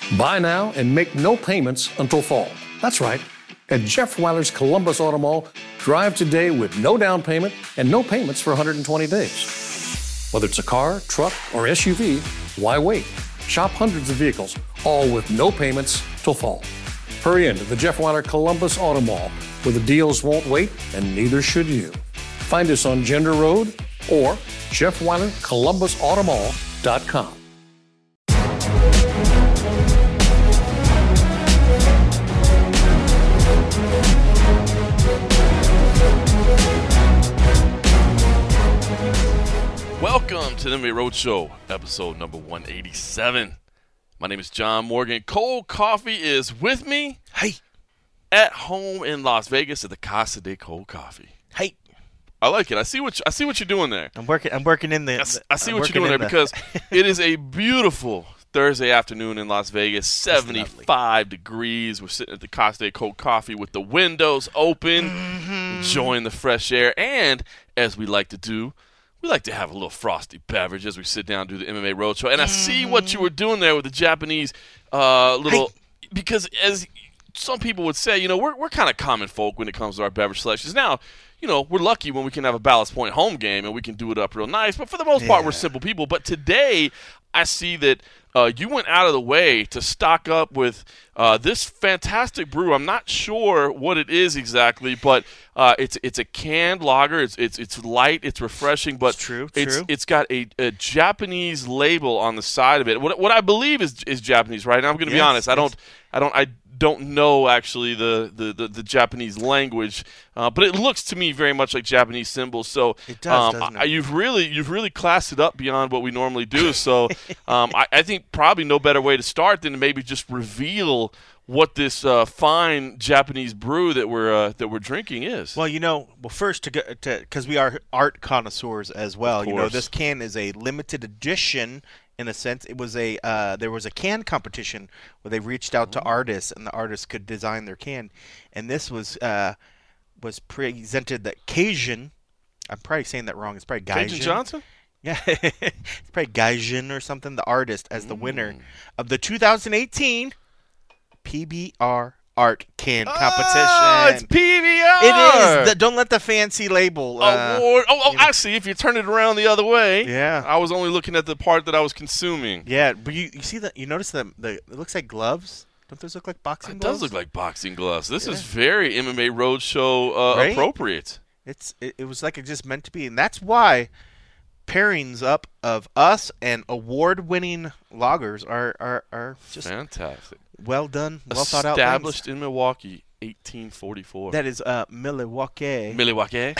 Buy now and make no payments until fall. That's right. At Jeff Weiler's Columbus Auto Mall, drive today with no down payment and no payments for 120 days. Whether it's a car, truck, or SUV, why wait? Shop hundreds of vehicles, all with no payments till fall. Hurry into the Jeff Weiler Columbus Auto Mall, where the deals won't wait and neither should you. Find us on Gender Road or JeffWeilerColumbusAutomall.com. Welcome to the NBA Roadshow, episode number 187. My name is John Morgan. Cold Coffee is with me. Hey. At home in Las Vegas at the Casa de Cold Coffee. Hey. I like it. I see what you're doing there. I'm working in the. I see what you're doing there because it is a beautiful Thursday afternoon in Las Vegas. 75 degrees. We're sitting at the Casa de Cold Coffee with the windows open, enjoying the fresh air, and as we like to do, we like to have a little frosty beverage as we sit down and do the MMA Roadshow. And I see what you were doing there with the Japanese little – because as some people would say, we're kind of common folk when it comes to our beverage selections. Now, we're lucky when we can have a Ballast Point home game and we can do it up real nice. But for the most part, we're simple people. But today I see that you went out of the way to stock up with this fantastic brew. I'm not sure what it is exactly, but it's a canned lager. It's light, it's refreshing, but it's got a Japanese label on the side of it. What I believe is Japanese, right? Now I'm going to be honest. I don't know actually the Japanese language, but it looks to me very much like Japanese symbols. So it does, doesn't it? You've really classed it up beyond what we normally do. So I think probably no better way to start than to maybe just reveal what this fine Japanese brew that we're drinking is. Well, first because we are art connoisseurs as well. This can is a limited edition. In a sense, it was there was a can competition where they reached out to artists, and the artists could design their can. And this was presented that Cajun. I'm probably saying that wrong. It's probably Gaijin. Cajun Johnson? Yeah, it's probably Gaijin or something. The artist as the winner of the 2018 PBR Art Can Competition. Oh, it's PBR. It is. Don't let the fancy label. Award. I see. If you turn it around the other way. Yeah. I was only looking at the part that I was consuming. Yeah, but you see that? You notice that it looks like gloves. Don't those look like boxing gloves? It does look like boxing gloves. This is very MMA Roadshow right? appropriate. It was like it just meant to be, and that's why pairings up of us and award-winning lagers are just fantastic. Well done, well thought out. Established in Milwaukee, 1844. That is Milwaukee. Milwaukee.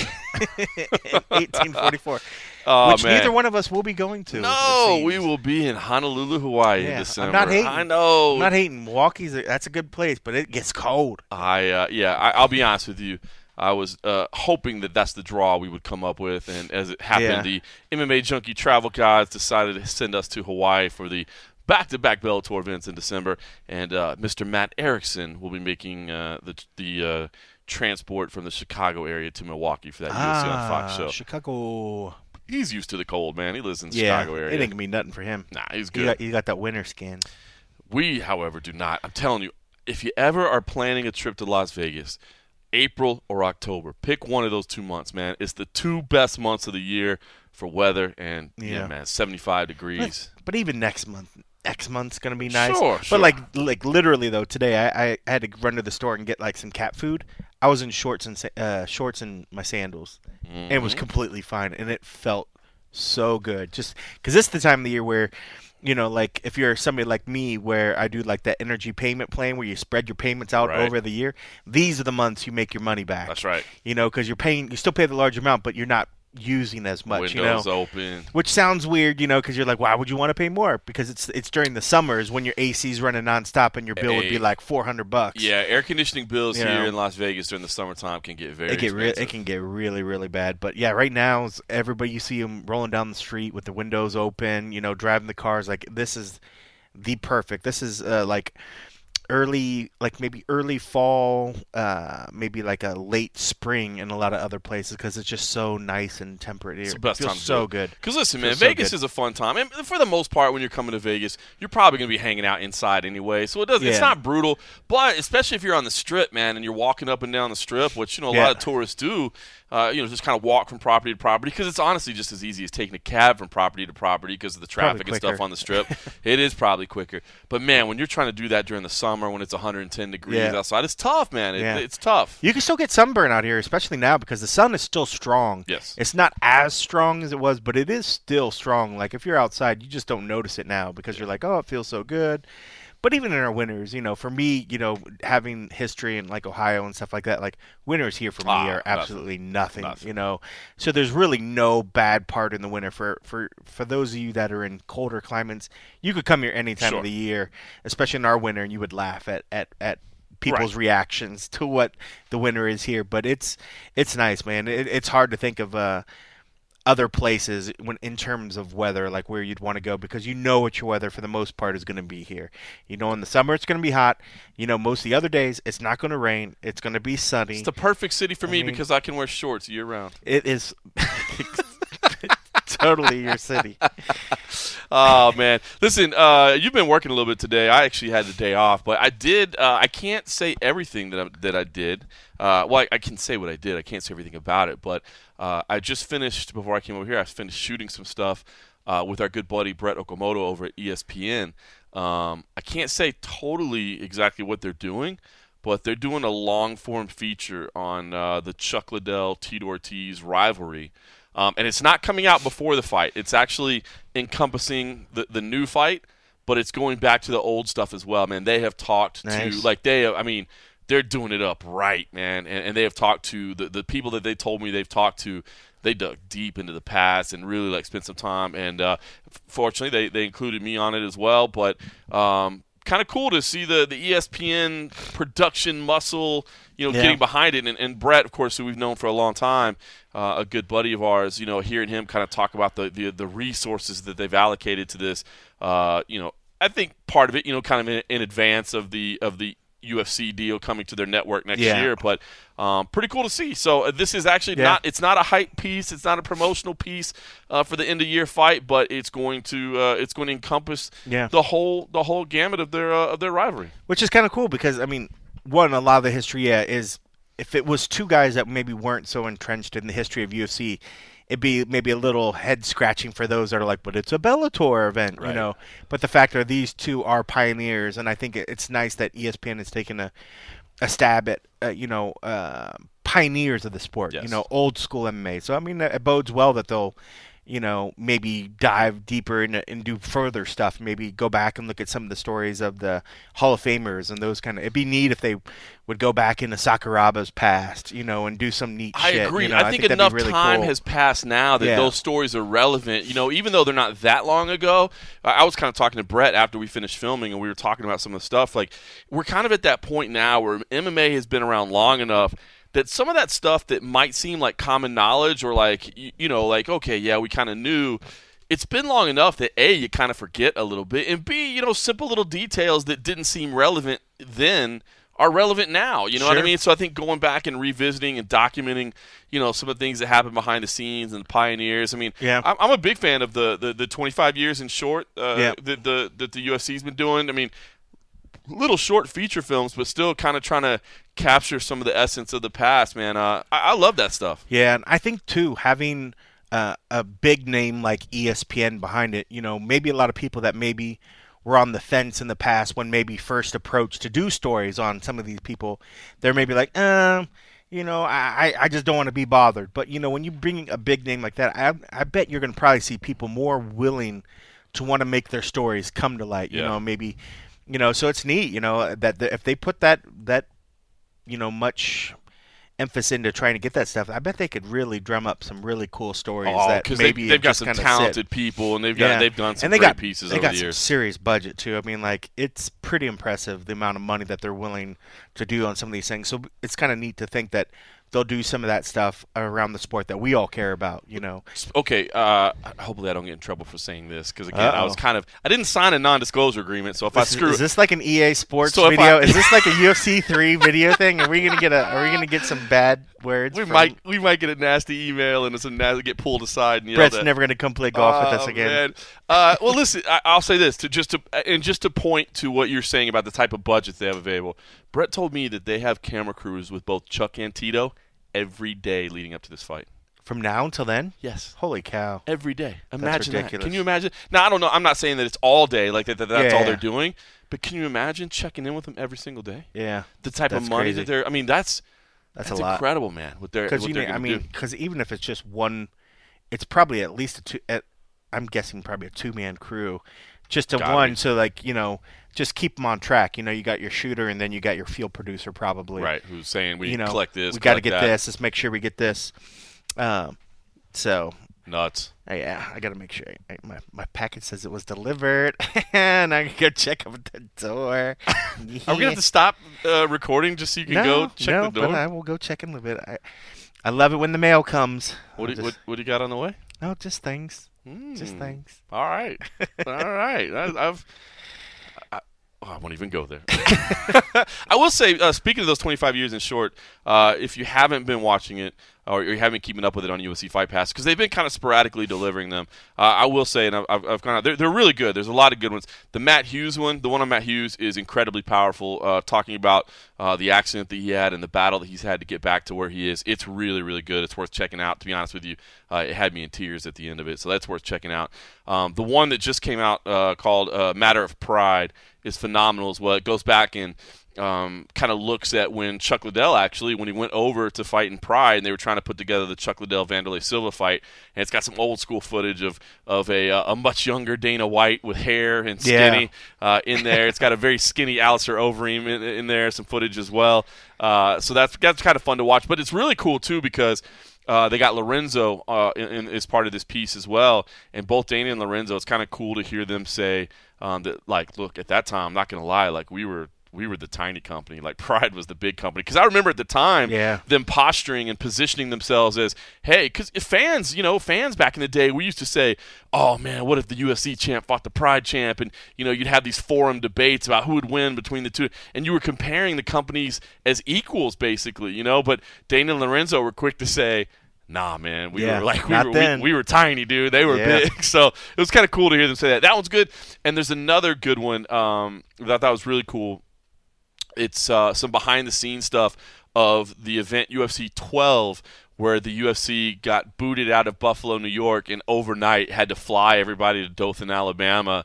1844. Which man. neither one of us will be going to. No, we will be in Honolulu, Hawaii in December. I'm not hating. I know. I'm not hating. That's a good place, but it gets cold. I'll be honest with you. I was hoping that that's the draw we would come up with, and as it happened, the MMA Junkie Travel Guides decided to send us to Hawaii for the back-to-back Bellator events in December, and Mr. Matt Erickson will be making the transport from the Chicago area to Milwaukee for that UFC on Fox show. Chicago. He's used to the cold, man. He lives in the Chicago area. It ain't gonna be nothing for him. Nah, he's good. He got that winter skin. We, however, do not. I'm telling you, if you ever are planning a trip to Las Vegas, April or October, pick one of those 2 months, man. It's the two best months of the year for weather, and man, 75 degrees. But even next month's gonna be nice. Sure. But like literally though, today I had to run to the store and get like some cat food. I was in shorts and my sandals, and it was completely fine, and it felt so good. Just because this is the time of the year where, like if you're somebody like me, where I do like that energy payment plan where you spread your payments out over the year. These are the months you make your money back. That's right. Because you still pay the large amount, but you're not using as much. Windows open. Which sounds weird, because you're like, why would you want to pay more? Because it's during the summers when your AC's running nonstop and your bill would be like $400. Yeah, air conditioning bills here in Las Vegas during the summertime can get very expensive. It can get really, really bad. But yeah, right now everybody, you see them rolling down the street with the windows open, driving the cars. Like this is the perfect. This is maybe early fall, maybe like a late spring in a lot of other places because it's just so nice and temperate here. It's the best it feels time to so do it. good. Because listen, man, Feels so Vegas good. is a fun time, and for the most part, when you're coming to Vegas, you're probably going to be hanging out inside anyway. So it's Yeah. not brutal, but especially if you're on the Strip, man, and you're walking up and down the Strip, which a Yeah. lot of tourists do. Just kind of walk from property to property because it's honestly just as easy as taking a cab from property to property because of the traffic and stuff quicker. on the Strip. It is probably quicker. But, man, when you're trying to do that during the summer when it's 110 degrees Yeah. outside, it's tough, man. Yeah. It's tough. You can still get sunburn out here, especially now because the sun is still strong. Yes. It's not as strong as it was, but it is still strong. Like if you're outside, you just don't notice it now because you're like, oh, it feels so good. But even in our winters, for me, having history in like Ohio and stuff like that, like winters here for me are absolutely nothing. So there's really no bad part in the winter for those of you that are in colder climates. You could come here any time Sure. of the year, especially in our winter, and you would laugh at people's reactions to what the winter is here. But it's nice, man. It's hard to think of other places in terms of weather, like where you'd want to go, because what your weather for the most part is going to be here. In the summer it's going to be hot. Most of the other days it's not going to rain. It's going to be sunny. It's the perfect city for me because I can wear shorts year round. It is totally your city. Oh, man. Listen, you've been working a little bit today. I actually had the day off, but I did. I can't say everything that I did. Well, I can say what I did. I can't say everything about it, but I just finished, before I came over here, I finished shooting some stuff with our good buddy Brett Okamoto over at ESPN. I can't say totally exactly what they're doing, but they're doing a long-form feature on the Chuck Liddell, Tito Ortiz rivalry. And it's not coming out before the fight. It's actually encompassing the new fight, but it's going back to the old stuff as well, man. They have talked Nice. to, they're doing it up right, man. And they have talked to the people that they told me they've talked to. They dug deep into the past and really spent some time. And fortunately, they included me on it as well. But kind of cool to see the ESPN production muscle, getting behind it. And Brett, of course, who we've known for a long time, a good buddy of ours, hearing him kind of talk about the resources that they've allocated to this, I think part of it, kind of in advance of the UFC deal coming to their network next year, but pretty cool to see. So this is actually it's not a hype piece, it's not a promotional piece for the end of year fight, but it's going to encompass the whole gamut of their rivalry, which is kind of cool because a lot of the history is if it was two guys that maybe weren't so entrenched in the history of UFC, it'd be maybe a little head scratching for those that are like, but it's a Bellator event, right. But the fact that these two are pioneers, and I think it's nice that ESPN has taken a stab at pioneers of the sport, yes. Old school MMA. So it bodes well that they'll maybe dive deeper and do further stuff. Maybe go back and look at some of the stories of the Hall of Famers and those kind of. It'd be neat if they would go back into Sakuraba's past, and do some neat shit. I agree. I think that'd enough be really time cool. has passed now that those stories are relevant. Even though they're not that long ago, I was kind of talking to Brett after we finished filming, and we were talking about some of the stuff. Like, we're kind of at that point now where MMA has been around long enough that some of that stuff that might seem like common knowledge or okay, yeah, we kind of knew, it's been long enough that A, you kind of forget a little bit, and B, simple little details that didn't seem relevant then are relevant now. You know what I mean? So I think going back and revisiting and documenting, some of the things that happened behind the scenes and the pioneers. I'm a big fan of the 25 years in short that the UFC's been doing. Little short feature films, but still kind of trying to capture some of the essence of the past, man. I love that stuff. Yeah, and I think, too, having a big name like ESPN behind it, maybe a lot of people that maybe were on the fence in the past when maybe first approached to do stories on some of these people, they're maybe like, I just don't want to be bothered. But, when you bring a big name like that, I bet you're going to probably see people more willing to want to make their stories come to light, maybe... so it's neat, that if they put that much emphasis into trying to get that stuff, I bet they could really drum up some really cool stories. That maybe they've got some talented people, and they've done some great pieces over the years. They got some serious budget too. It's pretty impressive the amount of money that they're willing to do on some of these things. So it's kind of neat to think that they'll do some of that stuff around the sport that we all care about. Okay, hopefully I don't get in trouble for saying this because again, I didn't sign a non-disclosure agreement, so if I screw, is this like an EA Sports video? Is this like a UFC 3 video thing? Are we gonna get some bad words? We might get a nasty email and get pulled aside. And Brett's never gonna come play golf with us again. Man. Well, listen, I'll say this just to point to what you're saying about the type of budgets they have available. Brett told me that they have camera crews with both Chuck and Tito every day leading up to this fight. From now until then? Yes. Holy cow. Every day. Imagine That's ridiculous. that. Can you imagine? Now, I don't know. I'm not saying that it's all day, like that's all they're doing. But can you imagine checking in with them every single day? Yeah. The type of money that they're – I mean, that's a lot. Incredible, man, what they're going to do. Because even if it's just one – it's probably at least I'm guessing probably a two-man crew. Just one, so just keep them on track. You got your shooter, and then you got your field producer probably. Right, who's saying we collect this, we got to get this. Let's make sure we get this. So nuts. Yeah, I got to make sure. My package says it was delivered, and I can go check up the door. Yeah. Are we going to have to stop recording just so you can go check the door? But I will go check in a little bit. I love it when the mail comes. What do you got on the way? No, just things. Just things. All right. All right. I won't even go there. I will say, speaking of those 25 years in short, if you haven't been watching it or you haven't been keeping up with it on UFC Fight Pass, because they've been kind of sporadically delivering them, I will say, and I've gone out, they're really good. There's a lot of good ones. The Matt Hughes one, the one on Matt Hughes, is incredibly powerful, talking about the accident that he had and the battle that he's had to get back to where he is. It's really, really good. It's worth checking out, to be honest with you. It had me in tears at the end of it, so that's worth checking out. The one that just came out called Matter of Pride is phenomenal as well. It goes back and kind of looks at when Chuck Liddell when he went over to fight in Pride, and they were trying to put together the Chuck Liddell-Vanderlei Silva fight, and it's got some old school footage of a much younger Dana White with hair and skinny in there. It's got a very skinny Alistair Overeem in there, some footage as well. So that's kind of fun to watch, but it's really cool too because they got Lorenzo as part of this piece as well, and both Dana and Lorenzo, it's kind of cool to hear them say that, like, look, at that time, I'm not going to lie, like, we were the tiny company. Like, Pride was the big company. Because I remember at the time them posturing and positioning themselves as, hey, because fans back in the day, we used to say, oh, man, what if the UFC champ fought the Pride champ? And, you'd have these forum debates about who would win between the two. And you were comparing the companies as equals, basically, But Dana and Lorenzo were quick to say, nah, man, we were tiny, dude. They were big. So it was kind of cool to hear them say that. That one's good. And there's another good one that I thought was really cool. It's some behind-the-scenes stuff of the event UFC 12, where the UFC got booted out of Buffalo, New York, and overnight had to fly everybody to Dothan, Alabama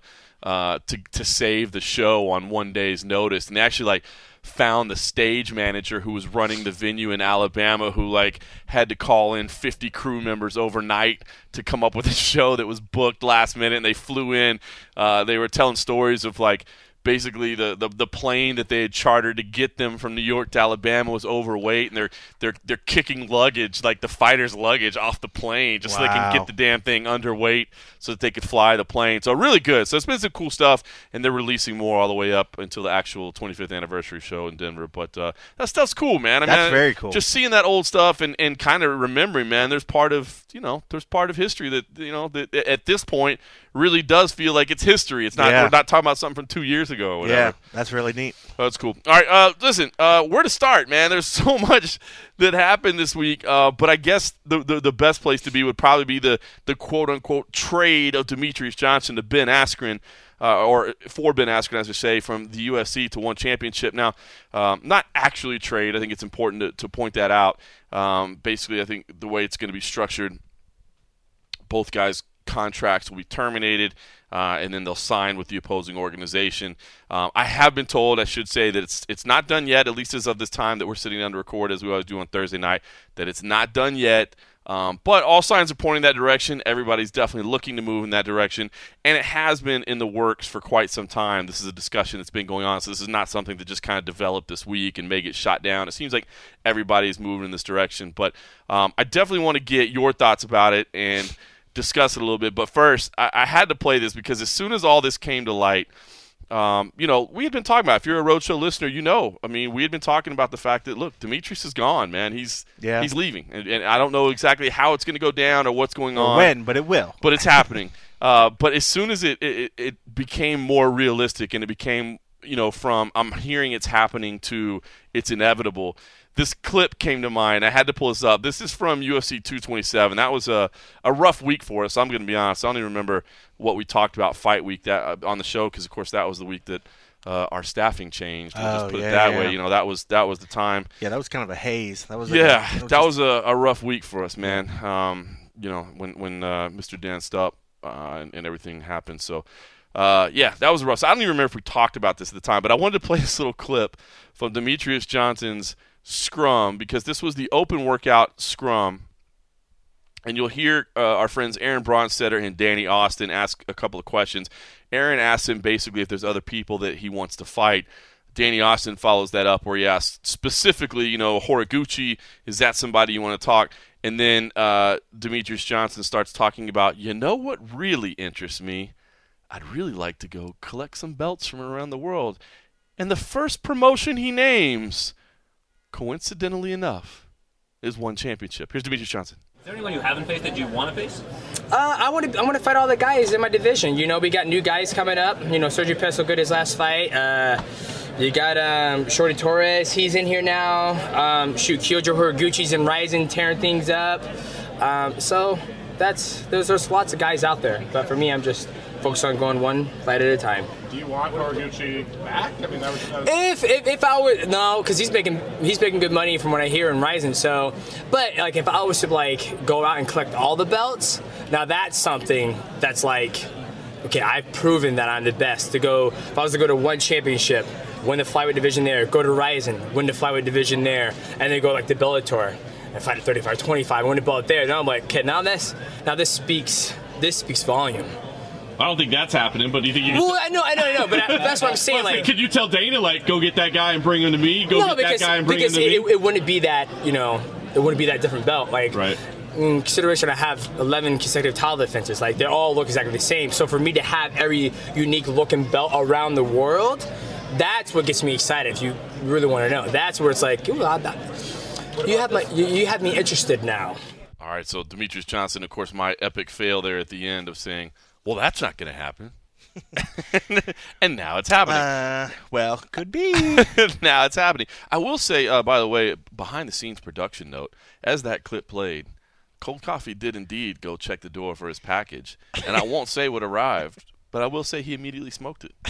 to save the show on one day's notice. And they actually, found the stage manager who was running the venue in Alabama, who had to call in 50 crew members overnight to come up with a show that was booked last minute. And they flew in. They were telling stories of basically the plane that they had chartered to get them from New York to Alabama was overweight, and they're kicking luggage, like the fighters' luggage, off the plane just so they can get the damn thing underweight so that they could fly the plane. So really good. So it's been some cool stuff, and they're releasing more all the way up until the actual 25th anniversary show in Denver. But that stuff's cool, man. That's very cool. Just seeing that old stuff and kind of remembering, man. There's part of history that that at this point really does feel like it's history. It's not we're not talking about something from 2 years ago or whatever. Yeah, that's really neat. Oh, that's cool. All right, listen, where to start, man? There's so much that happened this week, but I guess the best place to be would probably be the quote-unquote trade of Demetrious Johnson to Ben Askren, or for Ben Askren, as we say, from the UFC to one championship. Now, not actually trade. I think it's important to point that out. Basically, I think the way it's going to be structured, both guys' contracts will be terminated, and then they'll sign with the opposing organization. I have been told, I should say, that it's not done yet, at least as of this time that we're sitting down to record, as we always do on Thursday night, that it's not done yet. But all signs are pointing that direction. Everybody's definitely looking to move in that direction, and it has been in the works for quite some time. This is a discussion that's been going on, so this is not something that just kind of developed this week and may get shot down. It seems like everybody's moving in this direction, but I definitely want to get your thoughts about it and discuss it a little bit. But first, I had to play this because as soon as all this came to light, we had been talking about, if you're a Roadshow listener, we had been talking about the fact that, look, Demetrius is gone, man. He's leaving. And I don't know exactly how it's going to go down or what's going on. Or when, but it will. But it's happening. But as soon as it became more realistic and it became, from I'm hearing it's happening to it's inevitable, this clip came to mind. I had to pull this up. This is from UFC 227. That was a rough week for us. I'm going to be honest. I don't even remember what we talked about fight week on the show because, of course, that was the week that our staffing changed. We'll just put it that way. That was the time. Yeah, that was kind of a haze. That was a rough week for us, man. When Mr. danced up and everything happened. So, that was rough. So I don't even remember if we talked about this at the time, but I wanted to play this little clip from Demetrius Johnson's scrum because this was the open workout scrum. And you'll hear our friends Aaron Bronstetter and Danny Austin ask a couple of questions. Aaron asks him basically if there's other people that he wants to fight. Danny Austin follows that up where he asks specifically, Horiguchi, is that somebody you want to talk? And then Demetrius Johnson starts talking about, what really interests me? I'd really like to go collect some belts from around the world. And the first promotion he names, coincidentally enough, is one championship. Here's Demetrius Johnson. Is there anyone you haven't faced that you want to face? I want to fight all the guys in my division. We got new guys coming up. Sergio Peso good his last fight. You got Shorty Torres. He's in here now. Kyojo Horiguchi's in Ryzen tearing things up. So there's lots of guys out there. But for me, I'm just focused on going one fight at a time. Do you want Horiguchi back? I mean, that was if I would because he's making good money from what I hear in Ryzen. So, but if I was to go out and collect all the belts, now that's something that's okay, I've proven that I'm the best. If I was to go to one championship, win the flyweight division there, go to Ryzen, win the flyweight division there, and then go to Bellator and fight at 35, 25, win the belt there. Now I'm okay, now this speaks volume. I don't think that's happening, but do you think you can... Well, I know, but that's what I'm saying. Could you tell Dana, go get that guy and bring him to me? That guy and bring him to me? It wouldn't be that, it wouldn't be that different belt. Right. In consideration, I have 11 consecutive title defenses. They all look exactly the same. So for me to have every unique looking belt around the world, that's what gets me excited. If you really want to know, that's where it's you have me interested now. All right, so Demetrius Johnson, of course, my epic fail there at the end of saying, well, that's not going to happen. And now it's happening. Could be. Now it's happening. I will say, by the way, behind-the-scenes production note, as that clip played, Cold Coffee did indeed go check the door for his package. And I won't say what arrived, but I will say he immediately smoked it.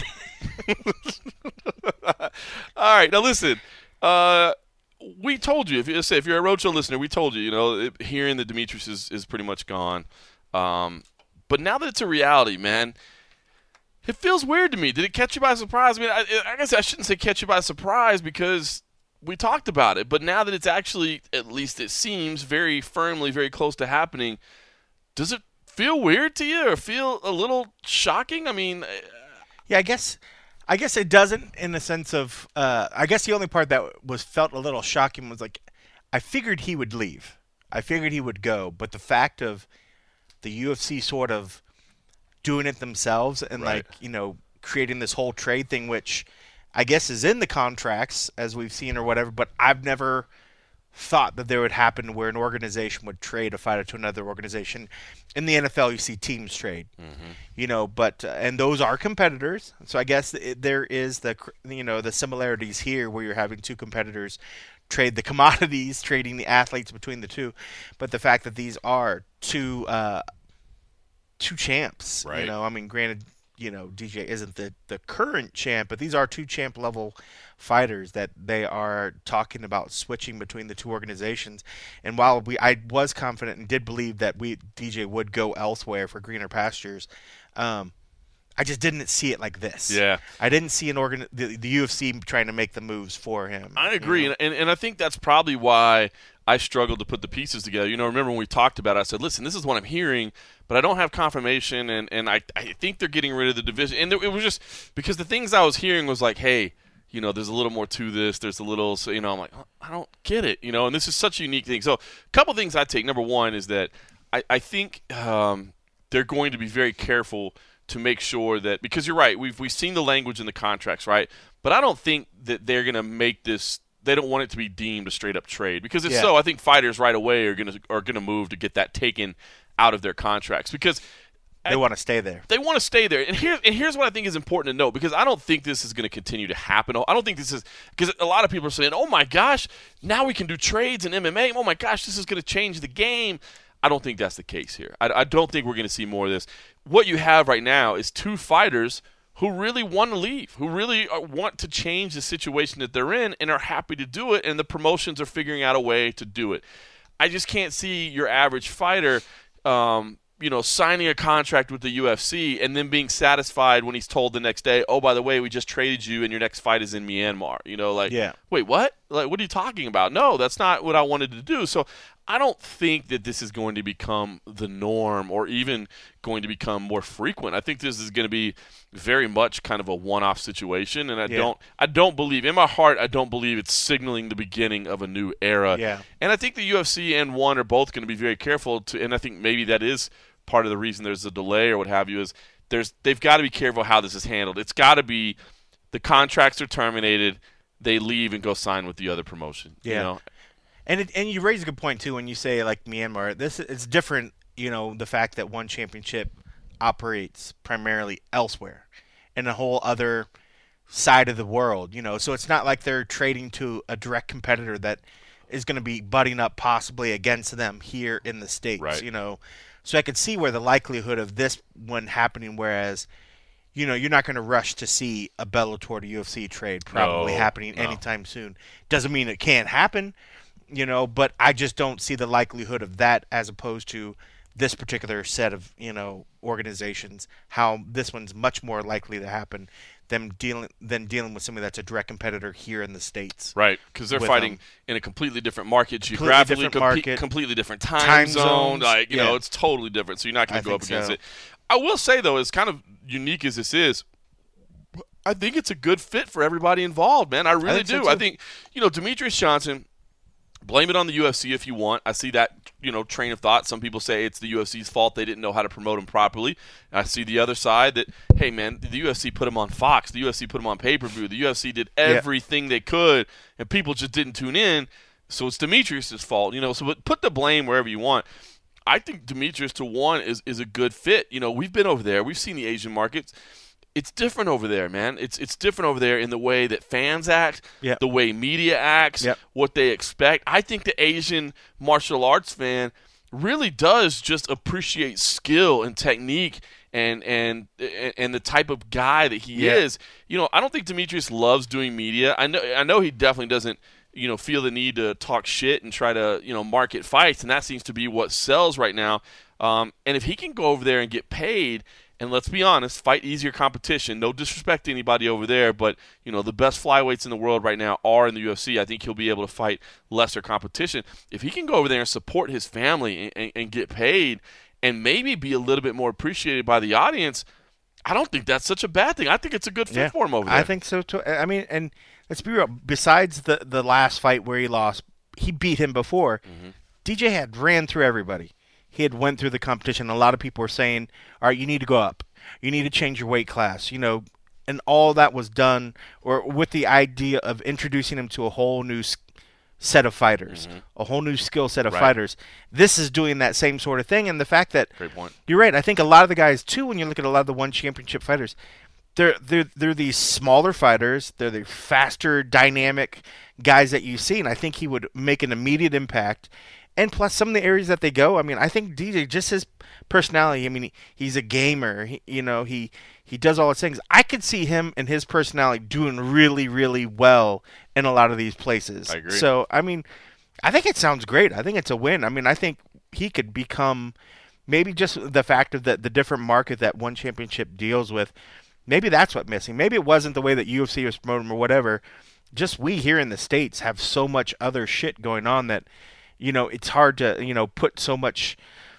All right, now listen. We told you, if you're a Roadshow listener, we told you, hearing that Demetrius is pretty much gone. But now that it's a reality, man, it feels weird to me. Did it catch you by surprise? I mean, I guess I shouldn't say catch you by surprise because we talked about it. But now that it's actually, at least it seems, very firmly, very close to happening, does it feel weird to you or feel a little shocking? I mean... Yeah, I guess it doesn't in the sense of I guess the only part that felt a little shocking was I figured he would leave. I figured he would go. But the fact of the UFC sort of doing it themselves and right. Creating this whole trade thing, which I guess is in the contracts as we've seen or whatever, but I've never thought that there would happen where an organization would trade a fighter to another organization. In the NFL, you see teams trade, but and those are competitors. So I guess there is the similarities here where you're having two competitors trade the commodities, trading the athletes between the two. But the fact that these are two champs, right. I mean, granted, DJ isn't the current champ, but these are two champ level fighters that they are talking about switching between the two organizations. And while I was confident and did believe that DJ would go elsewhere for greener pastures, I just didn't see it like this. Yeah, I didn't see the UFC trying to make the moves for him. I agree, and I think that's probably why I struggled to put the pieces together. Remember when we talked about it, I said, listen, this is what I'm hearing, but I don't have confirmation, and I think they're getting rid of the division. And it was just because the things I was hearing was hey, there's a little more to this. There's a little, so, I'm like, I don't get it, and this is such a unique thing. So a couple things I take. Number one is that I think they're going to be very careful to make sure that, because you're right, we've seen the language in the contracts, right? But I don't think that they're going to make this. They don't want it to be deemed a straight up trade, because if so, I think fighters right away are going to move to get that taken out of their contracts, because they want to stay there. They want to stay there. And here's what I think is important to note, because I don't think this is going to continue to happen. I don't think this is, because a lot of people are saying, oh my gosh, now we can do trades in MMA. Oh my gosh, this is going to change the game. I don't think that's the case here. I don't think we're going to see more of this. What you have right now is two fighters who really want to leave, who really want to change the situation that they're in and are happy to do it, and the promotions are figuring out a way to do it. I just can't see your average fighter signing a contract with the UFC and then being satisfied when he's told the next day, oh, by the way, we just traded you and your next fight is in Myanmar. Wait, what? Like, what are you talking about? No, that's not what I wanted to do. So I don't think that this is going to become the norm or even going to become more frequent. I think this is going to be very much kind of a one-off situation, and I don't believe, in my heart, I don't believe it's signaling the beginning of a new era. Yeah. And I think the UFC and ONE are both going to be very careful and I think maybe that is part of the reason there's a delay or what have you, is they've got to be careful how this is handled. It's got to be the contracts are terminated, they leave and go sign with the other promotion. Yeah. You know? And you raise a good point too when you say like Myanmar. It's different, the fact that ONE Championship operates primarily elsewhere in a whole other side of the world, So it's not like they're trading to a direct competitor that is going to be butting up possibly against them here in the States, right. So I could see where the likelihood of this one happening, whereas you're not going to rush to see a Bellator to UFC trade probably happening anytime soon. Doesn't mean it can't happen, but I just don't see the likelihood of that as opposed to this particular set of, organizations, how this one's much more likely to happen than dealing with somebody that's a direct competitor here in the States. Right, because they're fighting in a completely different market, geographically, completely different time zone. Zones. It's totally different, so you're not going to go up against it. I will say, though, as kind of unique as this is, I think it's a good fit for everybody involved, man. I really do. So I think, Demetrious Johnson, blame it on the UFC if you want. I see that, train of thought. Some people say it's the UFC's fault. They didn't know how to promote him properly. And I see the other side that, hey, man, the UFC put him on Fox. The UFC put him on pay-per-view. The UFC did everything they could, and people just didn't tune in. So it's Demetrius' fault. So put the blame wherever you want. I think Demetrius to ONE is a good fit. We've been over there. We've seen the Asian markets. It's different over there, man. It's different over there in the way that fans act, the way media acts, what they expect. I think the Asian martial arts fan really does just appreciate skill and technique and the type of guy that he is. I don't think Demetrius loves doing media. I know he definitely doesn't feel the need to talk shit and try to market fights, and that seems to be what sells right now. And if he can go over there and get paid. And let's be honest, fight easier competition. No disrespect to anybody over there, but the best flyweights in the world right now are in the UFC. I think he'll be able to fight lesser competition. If he can go over there and support his family and get paid and maybe be a little bit more appreciated by the audience, I don't think that's such a bad thing. I think it's a good fit for him over there. I think so too. I mean, and let's be real. Besides the last fight where he lost, he beat him before. Mm-hmm. DJ had ran through everybody. He had went through the competition. A lot of people were saying, all right, you need to go up. You need to change your weight class, and all that was done or with the idea of introducing him to a whole new set of fighters, a whole new skill set of fighters. This is doing that same sort of thing. And the fact that Great point. You're right. I think a lot of the guys, too, when you look at a lot of the ONE Championship fighters, they're these smaller fighters. They're the faster, dynamic guys that you see. And I think he would make an immediate impact. And plus, some of the areas that they go, I mean, I think DJ, just his personality, I mean, he's a gamer. He does all his things. I could see him and his personality doing really, really well in a lot of these places. I agree. So, I mean, I think it sounds great. I think it's a win. I mean, I think he could become maybe just the fact of the different market that ONE Championship deals with. Maybe that's what's missing. Maybe it wasn't the way that UFC was promoting or whatever. Just we here in the States have so much other shit going on that, it's hard to, put so much,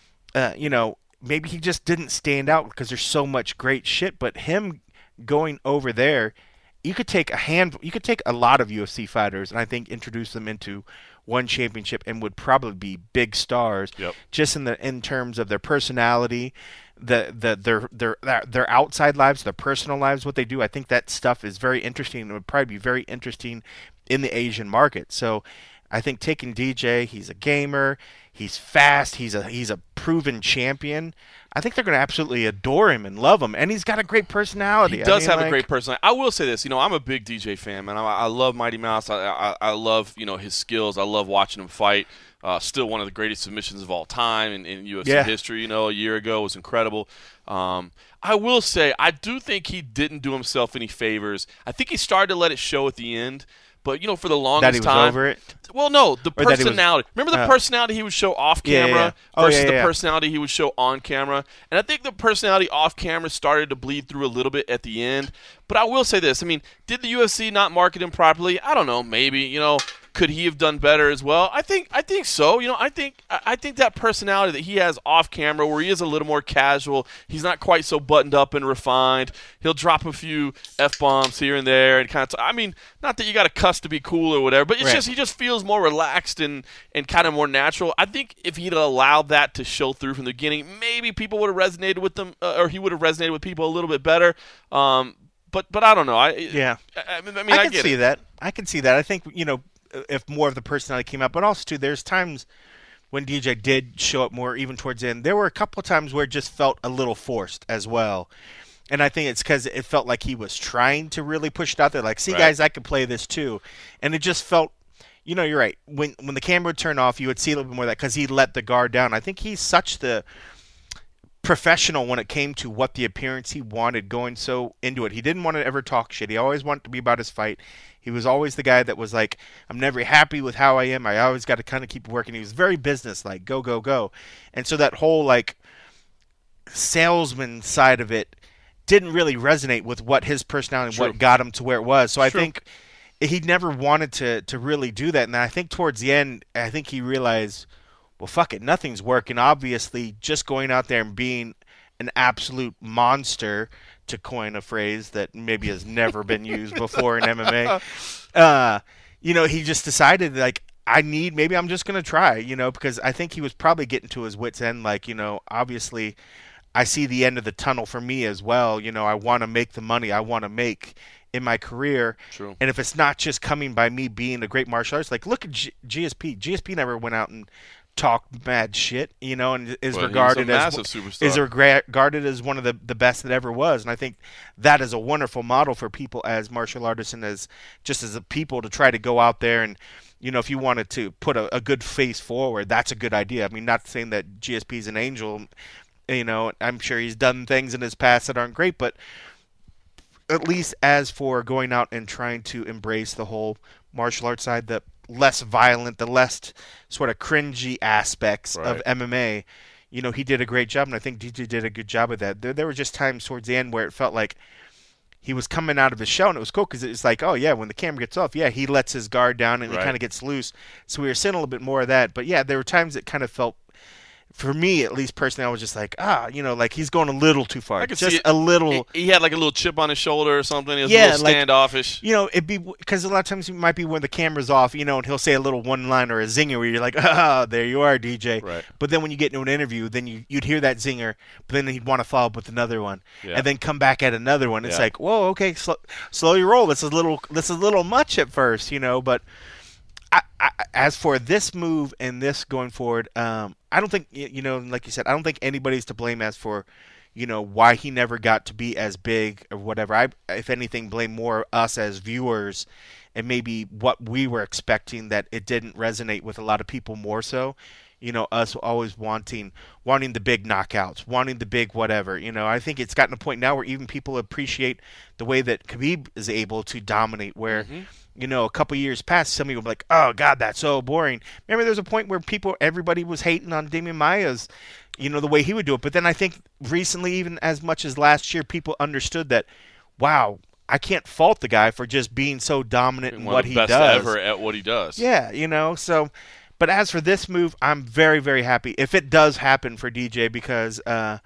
maybe he just didn't stand out because there's so much great shit. But him going over there, you could take a lot of UFC fighters, and I think introduce them into one championship, and would probably be big stars. Yep. Just in terms of their personality, their outside lives, their personal lives, what they do. I think that stuff is very interesting, and would probably be very interesting in the Asian market. So I think taking DJ, he's a gamer, he's fast, he's a proven champion. I think they're going to absolutely adore him and love him, and he's got a great personality. He does have a great personality. I will say this, I'm a big DJ fan, man. I love Mighty Mouse. I love, his skills. I love watching him fight. Still one of the greatest submissions of all time in UFC history. A year ago was incredible. I will say, I do think he didn't do himself any favors. I think he started to let it show at the end. But, for the longest time. That he was over it? Well, no, the personality. Remember the personality he would show off camera versus the personality he would show on camera? And I think the personality off camera started to bleed through a little bit at the end. But I will say this. Did the UFC not market him properly? I don't know. Maybe, could he have done better as well? I think so. I think that personality that he has off camera, where he is a little more casual, he's not quite so buttoned up and refined. He'll drop a few F-bombs here and there, and kind of. Not that you got to cuss to be cool or whatever, but it's he just feels more relaxed and kind of more natural. I think if he'd allowed that to show through from the beginning, maybe people would have resonated with them, or he would have resonated with people a little bit better. But I don't know. I can see that. I can see that. I think if more of the personality came out, but also too, there's times when DJ did show up more, even towards the end. There were a couple of times where it just felt a little forced as well, and I think it's because it felt like he was trying to really push it out there, like, see, guys, I can play this too, and it just felt. You're right. When the camera would turn off, you would see a little bit more of that because he let the guard down. I think he's such the professional when it came to what the appearance he wanted, going so into it. He didn't want to ever talk shit. He always wanted to be about his fight. He was always the guy that was like, I'm never happy with how I am. I always got to kind of keep working. He was very business-like, go, go, go. And so that whole, salesman side of it didn't really resonate with what his personality and what got him to where it was. So I think he never wanted to really do that. And I think towards the end, I think he realized, well, fuck it, nothing's working. Obviously, just going out there and being an absolute monster, to coin a phrase that maybe has never been used before in MMA, he just decided, maybe I'm just going to try, because I think he was probably getting to his wit's end. Obviously, I see the end of the tunnel for me as well. I want to make the money I want to make in my career. True. And if it's not just coming by me being a great martial artist, look at GSP. GSP never went out and talked mad shit, and is regarded as one of the best that ever was. And I think that is a wonderful model for people as martial artists and as a people to try to go out there and, if you wanted to put a good face forward, that's a good idea. Not saying that GSP is an angel, I'm sure he's done things in his past that aren't great, but at least as for going out and trying to embrace the whole martial arts side, the less violent, the less sort of cringy aspects of MMA, he did a great job, and I think DJ did a good job of that. There were just times towards the end where it felt like he was coming out of his shell, and it was cool because it's like, oh yeah, when the camera gets off, he lets his guard down and he kind of gets loose. So we were seeing a little bit more of that. But yeah, there were times it kind of felt, for me at least personally, I was just like, he's going a little too far. I could just see it. A little. He had a little chip on his shoulder or something. He was a little standoffish. It'd be because a lot of times it might be when the camera's off, and he'll say a little one line or a zinger where you're like, there you are, DJ. Right. But then when you get into an interview, then you'd hear that zinger, but then he'd want to follow up with another one, and then come back at another one. It's like, whoa, okay, slow your roll. This is a little much at first, but. As for this move and this going forward, I don't think, like you said, I don't think anybody's to blame as for, why he never got to be as big or whatever. I, if anything, blame more us as viewers and maybe what we were expecting that it didn't resonate with a lot of people more so. Us always wanting the big knockouts, wanting the big whatever. I think it's gotten to a point now where even people appreciate the way that Khabib is able to dominate where, a couple years past, some people were like, oh, God, that's so boring. Remember, there was a point where everybody was hating on Damian Maia's, the way he would do it. But then I think recently, even as much as last year, people understood that, wow, I can't fault the guy for just being so dominant in what he does. One of the best ever at what he does. Yeah, so... But as for this move, I'm very, very happy if it does happen for DJ because,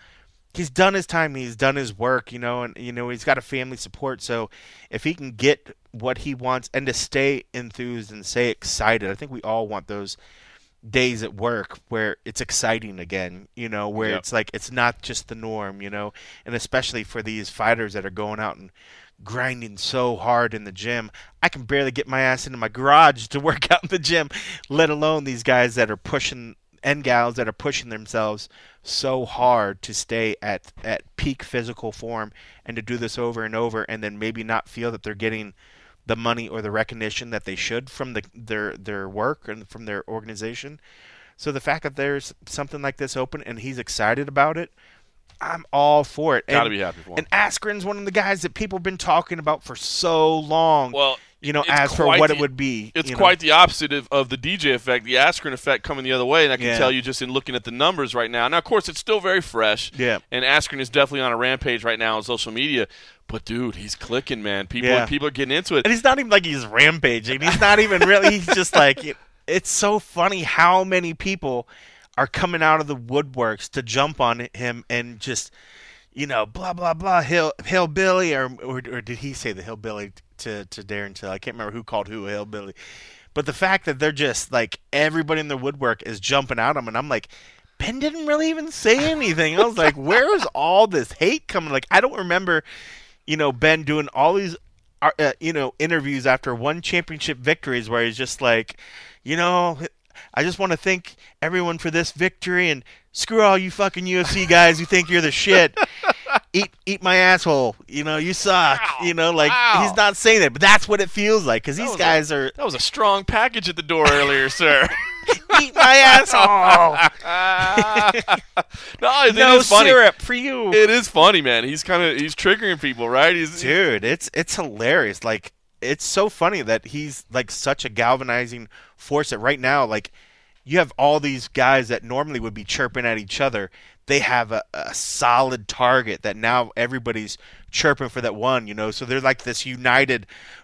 he's done his time. He's done his work, and he's got a family support. So if he can get what he wants and to stay enthused and stay excited, I think we all want those days at work where it's exciting again, where it's like it's not just the norm, and especially for these fighters that are going out and grinding so hard in the gym. I can barely get my ass into my garage to work out in the gym, let alone these guys that are pushing and gals that are pushing themselves so hard to stay at peak physical form and to do this over and over, and then maybe not feel that they're getting the money or the recognition that they should from their work and from their organization. So the fact that there's something like this open and he's excited about it, I'm all for it. Gotta be happy for him. And Askren's one of the guys that people have been talking about for so long. Well, as for what it would be. It's quite the opposite of the DJ effect, the Askren effect coming the other way, and I can tell you just in looking at the numbers right now. Now, of course, it's still very fresh, and Askren is definitely on a rampage right now on social media. But, dude, he's clicking, man. People are getting into it. And he's not even like he's rampaging. He's not even really – he's just like – it's so funny how many people are coming out of the woodworks to jump on him and just, blah, blah, blah, hillbilly, or did he say the hillbilly to Darren Till? I can't remember who called who a hillbilly. But the fact that they're just like everybody in the woodwork is jumping at him, and I'm like, Ben didn't really even say anything. I was like, where is all this hate coming? Like, I don't remember, Ben doing all these, interviews after one championship victories where he's just like, I just want to thank everyone for this victory and screw all you fucking UFC guys who think you're the shit. Eat my asshole. You suck. He's not saying that, but that's what it feels like because these guys are. That was a strong package at the door earlier, sir. Eat my asshole. No, is funny. Syrup for you. It is funny, man. He's triggering people, right? Dude, it's hilarious. Like, it's so funny that he's like such a galvanizing force that right now, like, you have all these guys that normally would be chirping at each other. They have a solid target that now everybody's chirping for that one, So they're like this united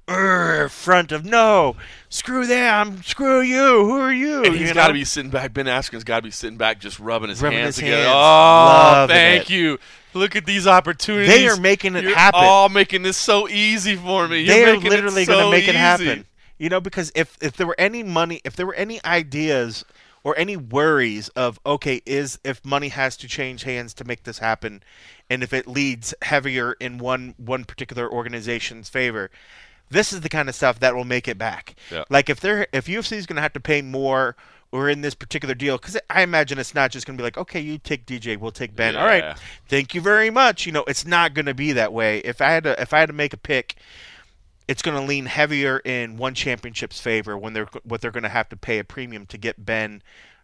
front of, no, screw them, screw you, who are you? And he's got to be sitting back. Ben Askren's got to be sitting back just rubbing his hands together. Oh, thank you. Look at these opportunities. They are making it happen. All making this so easy for me. They are literally going to make it happen. Because if there were any money, if there were any ideas or any worries of, okay, if money has to change hands to make this happen, and if it leads heavier in one particular organization's favor, this is the kind of stuff that will make it back. Yeah. Like if UFC is going to have to pay more or in this particular deal, because I imagine it's not just going to be like, okay, you take DJ, we'll take Ben. Yeah. All right, thank you very much. It's not going to be that way. If I had to make a pick, it's going to lean heavier in one championship's favor when what they're going to have to pay a premium to get Ben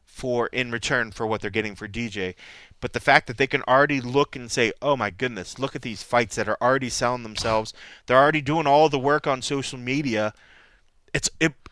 in return for what they're getting for DJ. But the fact that they can already look and say, oh my goodness, look at these fights that are already selling themselves. They're already doing all the work on social media. It's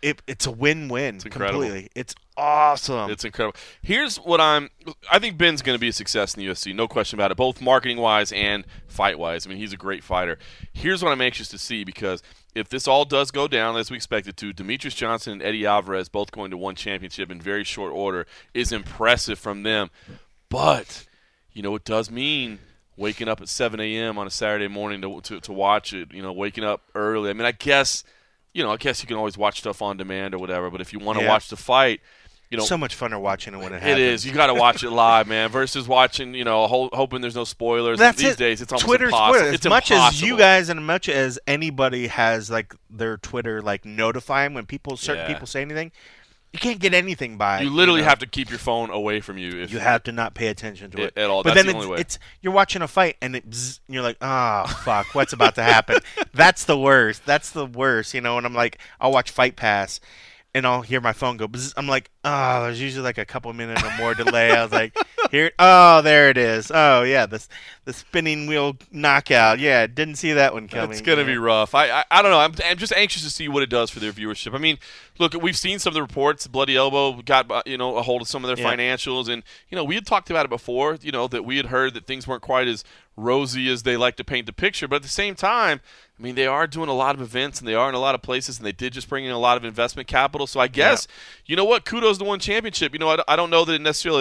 a win-win completely. It's awesome. It's incredible. Here's what I think Ben's going to be a success in the UFC, no question about it, both marketing-wise and fight-wise. I mean, he's a great fighter. Here's what I'm anxious to see, because if this all does go down as we expect it to, Demetrius Johnson and Eddie Alvarez both going to one championship in very short order is impressive from them. But, it does mean waking up at 7 a.m. on a Saturday morning to watch it, waking up early. I mean, I guess you can always watch stuff on demand or whatever, but if you want to watch the fight, so much funner watching it when it happens. It is. You got to watch it live, man, versus watching, hoping there's no spoilers. These days, it's almost Twitter's impossible. Twitter. It's as much impossible. as you guys and as much as anybody has, like, their Twitter, like, notifying when certain people say anything, you can't get anything by. You literally have to keep your phone away from you. You have to not pay attention to it at all. But That's then the only way. You're watching a fight and you're like, oh, fuck, what's about to happen? That's the worst. And I'm like, I'll watch Fight Pass and I'll hear my phone go bzz. I'm like, oh, there's usually like a couple minutes or more delay. I was like, there it is. Oh, yeah, the spinning wheel knockout. Yeah, didn't see that one coming. It's going to be rough. I don't know. I'm just anxious to see what it does for their viewership. I mean, look, we've seen some of the reports. Bloody Elbow got a hold of some of their financials, and we had talked about it before. That we had heard that things weren't quite as rosy as they like to paint the picture. But at the same time, I mean, they are doing a lot of events and they are in a lot of places, and they did just bring in a lot of investment capital. So I guess, you know what? Kudos to one championship. I don't know that it necessarily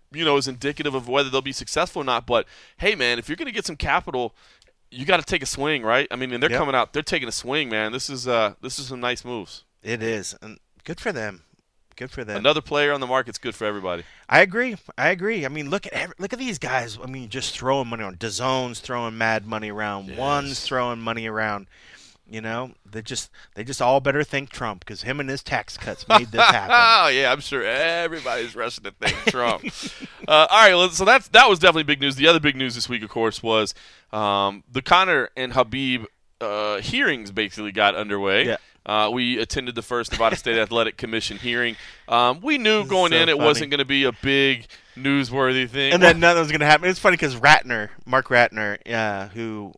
is indicative of whether they'll be successful or not. But hey, man, if you're going to get some capital, you got to take a swing, right? I mean, and they're coming out, they're taking a swing, man. This is some nice moves. It is, and good for them. Good for them. Another player on the market's good for everybody. I agree. I mean, look at these guys. I mean, just throwing money around. DAZN's throwing mad money around. Yes. One's throwing money around. They just all better thank Trump because him and his tax cuts made this happen. Oh yeah, I'm sure everybody's rushing to thank Trump. All right, well, so that was definitely big news. The other big news this week, of course, was the Conor and Khabib hearings basically got underway. Yeah. We attended the first Nevada State Athletic Commission hearing. We knew going in it wasn't going to be a big newsworthy thing. And then nothing was going to happen. It's funny because Mark Ratner, who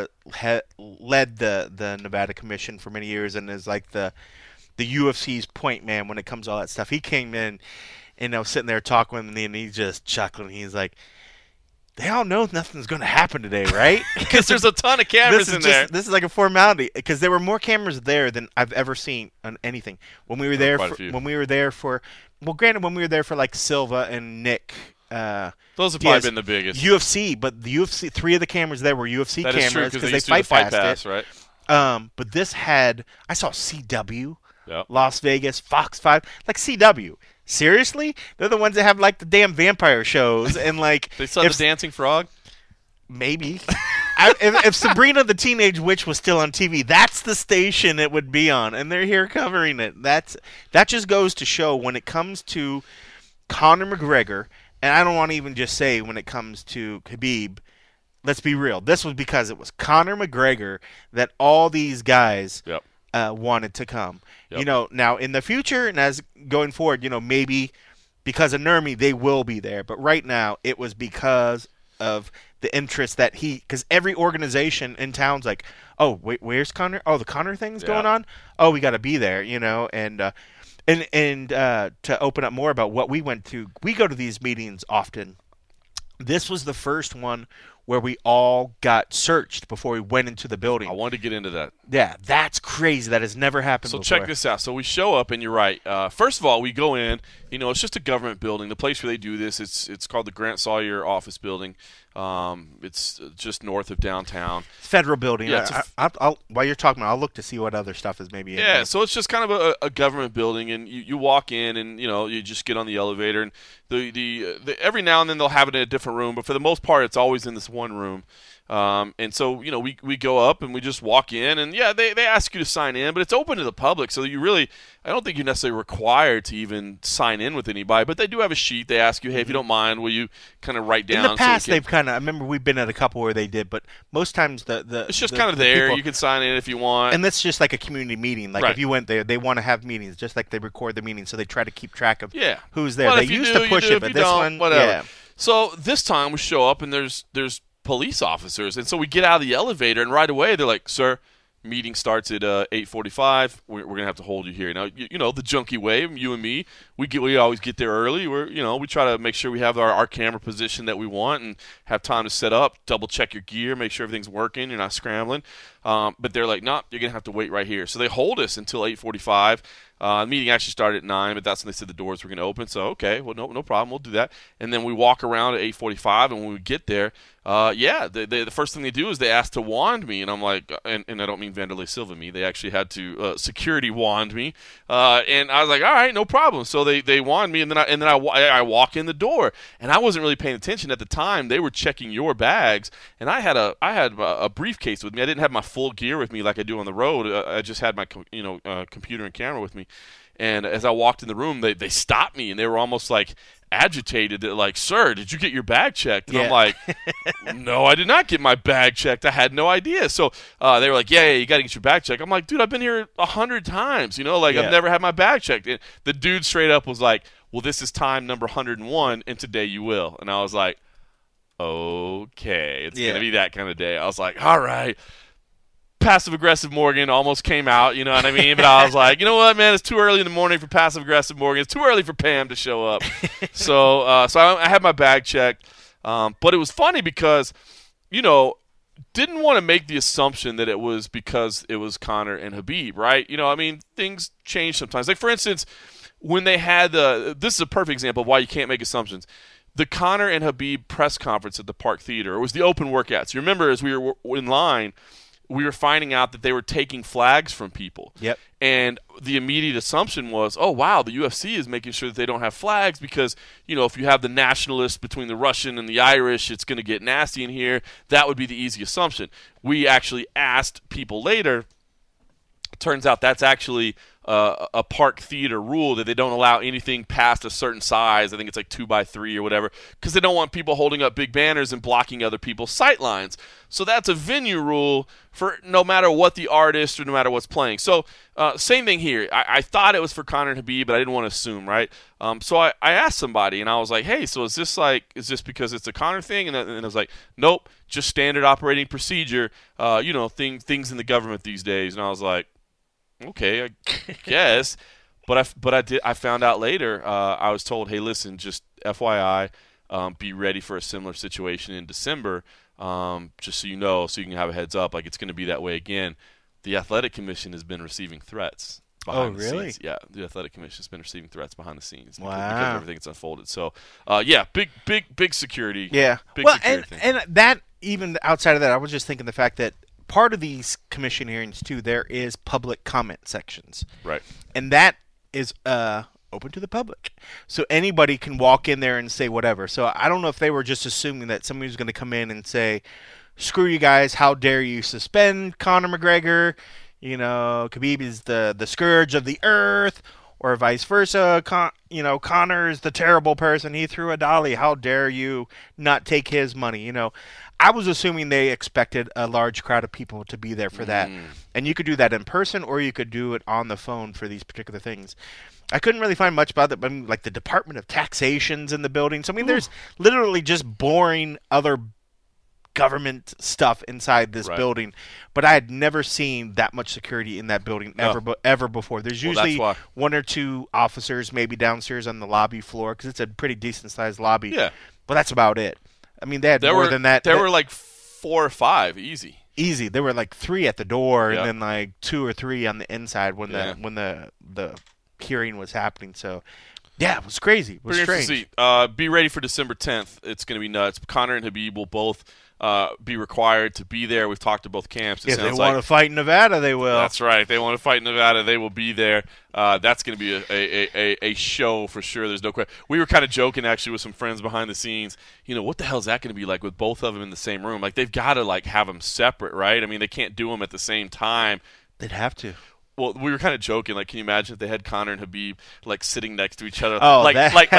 led the Nevada Commission for many years and is like the UFC's point man when it comes to all that stuff, he came in and I was sitting there talking with him and he's just chuckling. He's like, they all know nothing's going to happen today, right? Because there's a ton of cameras in there. This is like a formality because there were more cameras there than I've ever seen on anything. When we were there for like Silva and Nick. Those have probably been the biggest. UFC, but the UFC, 3 of the cameras there were UFC that cameras because they fight past right? But this I saw CW, Yep. Las Vegas, Fox 5, like CW. Seriously? They're the ones that have like the damn vampire shows and like they saw the Dancing Frog? Maybe. If Sabrina the Teenage Witch was still on TV, that's the station it would be on, and they're here covering it. That just goes to show when it comes to Conor McGregor, and I don't want to even just say when it comes to Khabib, let's be real. This was because it was Conor McGregor that all these guys wanted to come. Yep. Now in the future and as going forward, maybe because of Nurmi, they will be there. But right now, it was because of the interest that because every organization in town's like, oh, wait, where's Conor? Oh, the Conor thing's going on? Oh, we got to be there, and to open up more about what we went to, we go to these meetings often. This was the first one where we all got searched before we went into the building. I wanted to get into that. Yeah, that's crazy. That has never happened before. So check this out. So we show up, and you're right. First of all, we go in. It's just a government building. The place where they do this, it's called the Grant Sawyer Office Building. It's just north of downtown. Federal building. Yeah, I'll while you're talking, I'll look to see what other stuff is maybe in there. So it's just kind of a government building, and you walk in, and you just get on the elevator, and the every now and then they'll have it in a different room, but for the most part, it's always in this one room. And so, we go up and we just walk in, and they ask you to sign in, but it's open to the public. So I don't think you're necessarily required to even sign in with anybody, but they do have a sheet. They ask you, hey, if you don't mind, will you kind of write down? In the past, they've I remember we've been at a couple where they did, but most times it's just kind of there. You can sign in if you want. And that's just like a community meeting. Like if you went there, they want to have meetings, just like they record the meetings, so they try to keep track of who's there. Well, they used to push it, but this one, whatever. Yeah. So this time we show up, and there's police officers, and so we get out of the elevator, and right away they're like, sir, meeting starts at 8:45. We're gonna have to hold you here. Now, the junkie way, you and me, we always get there early. We try to make sure we have our camera position that we want and have time to set up, double check your gear, make sure everything's working, you're not scrambling. But they're like, no, you're gonna have to wait right here. So they hold us until 8:45. The meeting actually started at 9, but that's when they said the doors were going to open. So, okay, well, no problem. We'll do that. And then we walk around at 8:45, and when we get there, the first thing they do is they ask to wand me. And I'm like, and I don't mean Vanderlei Silva me. They actually had to security wand me. And I was like, all right, no problem. So they wand me, and then I walk in the door. And I wasn't really paying attention at the time. They were checking your bags, and I had a briefcase with me. I didn't have my full gear with me like I do on the road. I just had my computer and camera with me. And as I walked in the room, they stopped me, and they were almost like agitated. They're like, sir, did you get your bag checked? And I'm like, no, I did not get my bag checked. I had no idea. So they were like, yeah, you got to get your bag checked. I'm like, dude, I've been here 100 times. I've never had my bag checked. And the dude straight up was like, well, this is time number 101, and today you will. And I was like, okay, it's going to be that kind of day. I was like, all right. Passive-aggressive Morgan almost came out, you know what I mean? But I was like, you know what, man? It's too early in the morning for passive-aggressive Morgan. It's too early for Pam to show up. So I had my bag checked. But it was funny because, didn't want to make the assumption that it was because it was Conor and Khabib, right? Things change sometimes. Like, for instance, when they had this is a perfect example of why you can't make assumptions. the Conor and Khabib press conference at the Park Theater. It was the open workouts. You remember, as we were in line, we were finding out that they were taking flags from people. Yep. And the immediate assumption was, oh, wow, the UFC is making sure that they don't have flags because, if you have the nationalists between the Russian and the Irish, it's going to get nasty in here. That would be the easy assumption. We actually asked people later. Turns out that's actually a Park Theater rule that they don't allow anything past a certain size. I think it's like 2x3 or whatever, because they don't want people holding up big banners and blocking other people's sight lines. So that's a venue rule for no matter what the artist or no matter what's playing. So same thing here. I thought it was for Conor and Khabib, but I didn't want to assume, right? So I asked somebody, and I was like, hey, so is this because it's a Conor thing? And I was like, nope, just standard operating procedure, things in the government these days. And I was like, okay, I guess, but I found out later. I was told, hey, listen, just FYI, be ready for a similar situation in December, just so you know, so you can have a heads up. Like, it's going to be that way again. The Athletic Commission has been receiving threats behind the scenes. Yeah, the Athletic Commission has been receiving threats behind the scenes because of everything that's unfolded. So, big security. Yeah, security thing. And that, even outside of that, I was just thinking the fact that part of these commission hearings too, there is public comment sections, right? And that is open to the public, so anybody can walk in there and say whatever. So I don't know if they were just assuming that somebody was going to come in and say, "Screw you guys! How dare you suspend Conor McGregor? Khabib is the scourge of the earth." Or vice versa, Conor is the terrible person. He threw a dolly. How dare you not take his money? I was assuming they expected a large crowd of people to be there for that. And you could do that in person or you could do it on the phone for these particular things. I couldn't really find much about it, but like the Department of Taxation's in the building. So, there's literally just boring other government stuff inside this building, but I had never seen that much security in that building ever before. There's usually one or two officers maybe downstairs on the lobby floor because it's a pretty decent sized lobby. Yeah, but that's about it. They had more than that. There were like 4 or 5 easy. There were like 3 at the door and then like 2 or 3 on the inside when the hearing was happening. So yeah, it was crazy. It was strange. Be ready for December 10th. It's going to be nuts. Conor and Khabib will both be required to be there. We've talked to both camps. If they want to fight in Nevada, they will. That's right. If they want to fight in Nevada, they will be there. That's going to be a show for sure. There's no question. We were kind of joking actually with some friends behind the scenes. What the hell is that going to be like with both of them in the same room? Like, they've got to have them separate, right? they can't do them at the same time. They'd have to. Well, we were kind of joking. Like, can you imagine if they had Conor and Khabib sitting next to each other, like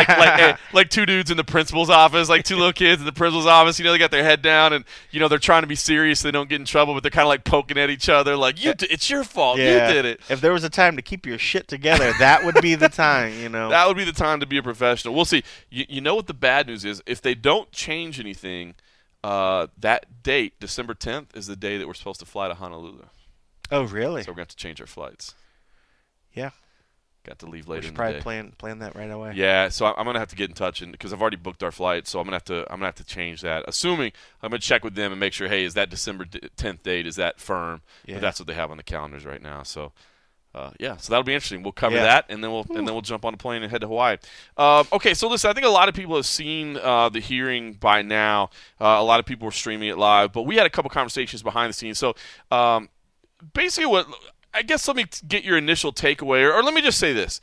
2 dudes in the principal's office, like 2 little kids in the principal's office. They got their head down and they're trying to be serious. So they don't get in trouble, but they're kind of poking at each other, like it's your fault. Yeah. You did it. If there was a time to keep your shit together, that would be the time. That would be the time to be a professional. We'll see. You know what the bad news is? If they don't change anything, that date, December 10th, is the day that we're supposed to fly to Honolulu. Oh, really? So we're going to have to change our flights. Yeah. Got to leave later in the day. Probably plan that right away. Yeah, so I'm going to have to get in touch because I've already booked our flight, so I'm going to have to change that. Assuming I'm going to check with them and make sure, hey, is that December 10th date, is that firm? Yeah. But that's what they have on the calendars right now. So so that'll be interesting. We'll cover that, and then we'll jump on a plane and head to Hawaii. Okay, so listen, I think a lot of people have seen the hearing by now. A lot of people were streaming it live, but we had a couple conversations behind the scenes. So basically, I guess let me get your initial takeaway, or let me just say this.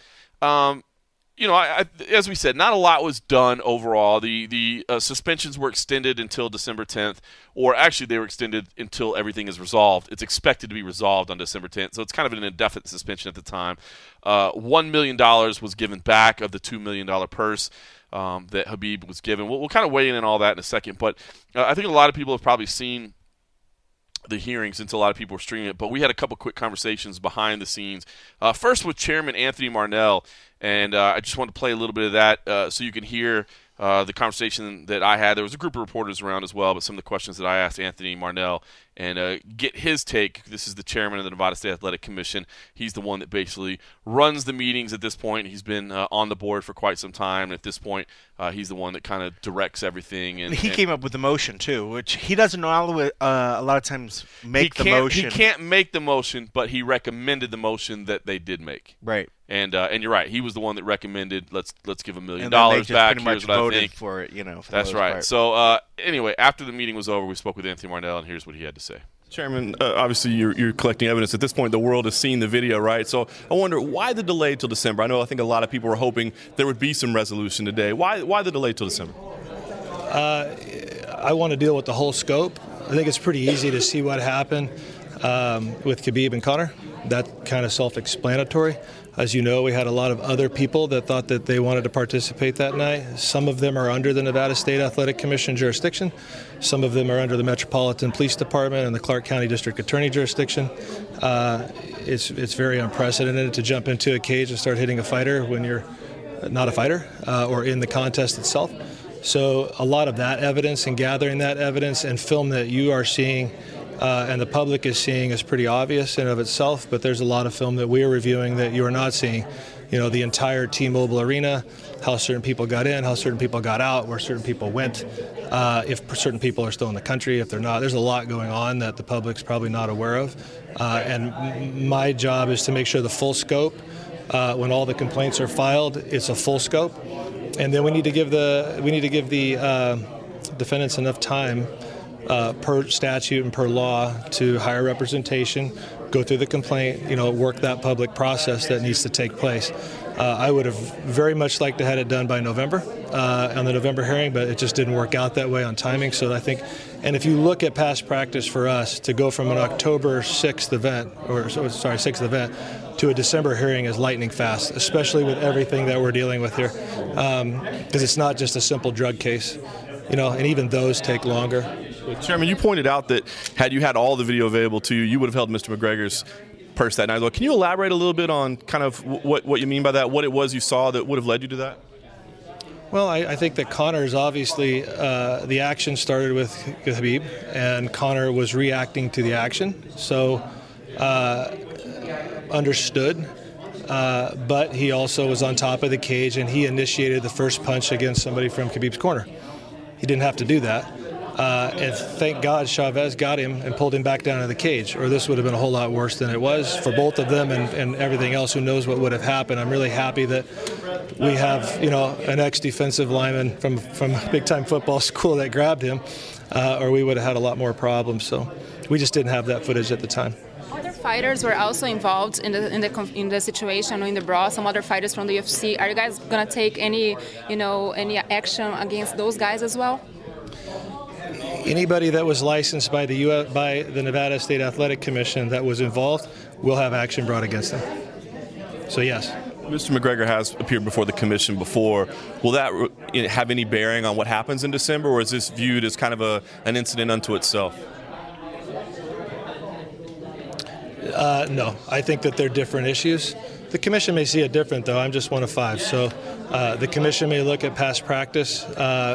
As we said, not a lot was done overall. The suspensions were extended until December 10th, or actually they were extended until everything is resolved. It's expected to be resolved on December 10th, so it's kind of an indefinite suspension at the time. $1 million was given back of the $2 million purse that Khabib was given. We'll kind of weigh in on all that in a second, but I think a lot of people have probably seen the hearing since a lot of people were streaming it, but we had a couple quick conversations behind the scenes. First with Chairman Anthony Marnell, and I just wanted to play a little bit of that so you can hear the conversation that I had. There was a group of reporters around as well, but some of the questions that I asked Anthony Marnell, and get his take. This is the chairman of the Nevada State Athletic Commission. He's the one that basically runs the meetings at this point. He's been on the board for quite some time, and at this point, he's the one that kind of directs everything. And he came up with the motion too, which he doesn't know a lot of times make the motion. He can't make the motion, but he recommended the motion that they did make. Right. And you're right. He was the one that recommended let's give $1 million back. back. Pretty Here's much what I voted think for it. For that's right. Part. So anyway, after the meeting was over, we spoke with Anthony Marnell, and here's what he had to say. Chairman, obviously you're collecting evidence. At this point, the world has seen the video, right? So I wonder, why the delay till December? I think a lot of people were hoping there would be some resolution today. Why the delay till December? I want to deal with the whole scope. I think it's pretty easy to see what happened with Khabib and Conor. That's kind of self-explanatory. As you know, we had a lot of other people that thought that they wanted to participate that night. Some of them are under the Nevada State Athletic Commission jurisdiction. Some of them are under the Metropolitan Police Department and the Clark County District Attorney jurisdiction. It's very unprecedented to jump into a cage and start hitting a fighter when you're not a fighter or in the contest itself. So a lot of that evidence and gathering that evidence and film that you are seeing and the public is seeing is pretty obvious in and of itself, but there's a lot of film that we are reviewing that you are not seeing. The entire T-Mobile Arena, how certain people got in, how certain people got out, where certain people went, if certain people are still in the country, if they're not. There's a lot going on that the public's probably not aware of. And my job is to make sure the full scope, when all the complaints are filed, it's a full scope. And then we need to give the defendants enough time per statute and per law to hire representation, go through the complaint, work that public process that needs to take place. I would have very much liked to have it done by November on the November hearing, but it just didn't work out that way on timing. So I think, and if you look at past practice for us to go from an October 6th event, to a December hearing is lightning fast, especially with everything that we're dealing with here, because it's not just a simple drug case, and even those take longer. Chairman, you pointed out that had you had all the video available to you, you would have held Mr. McGregor's purse that night. Well, can you elaborate a little bit on kind of what you mean by that, what it was you saw that would have led you to that? Well, I think that Conor's obviously, the action started with Khabib, and Conor was reacting to the action. So understood, but he also was on top of the cage, and he initiated the first punch against somebody from Khabib's corner. He didn't have to do that. And thank God Chavez got him and pulled him back down to the cage, or this would have been a whole lot worse than it was for both of them and everything else. Who knows what would have happened. I'm really happy that we have, an ex-defensive lineman from a big-time football school that grabbed him, or we would have had a lot more problems. So we just didn't have that footage at the time. Other fighters were also involved in the situation, in the brawl. Some other fighters from the UFC. Are you guys gonna take any action against those guys as well? Anybody that was licensed by the Nevada State Athletic Commission that was involved will have action brought against them. So yes. Mr. McGregor has appeared before the commission before. Will that have any bearing on what happens in December, or is this viewed as kind of an incident unto itself? No, I think that they're different issues. The commission may see it different, though. I'm just one of five. So the commission may look at past practice.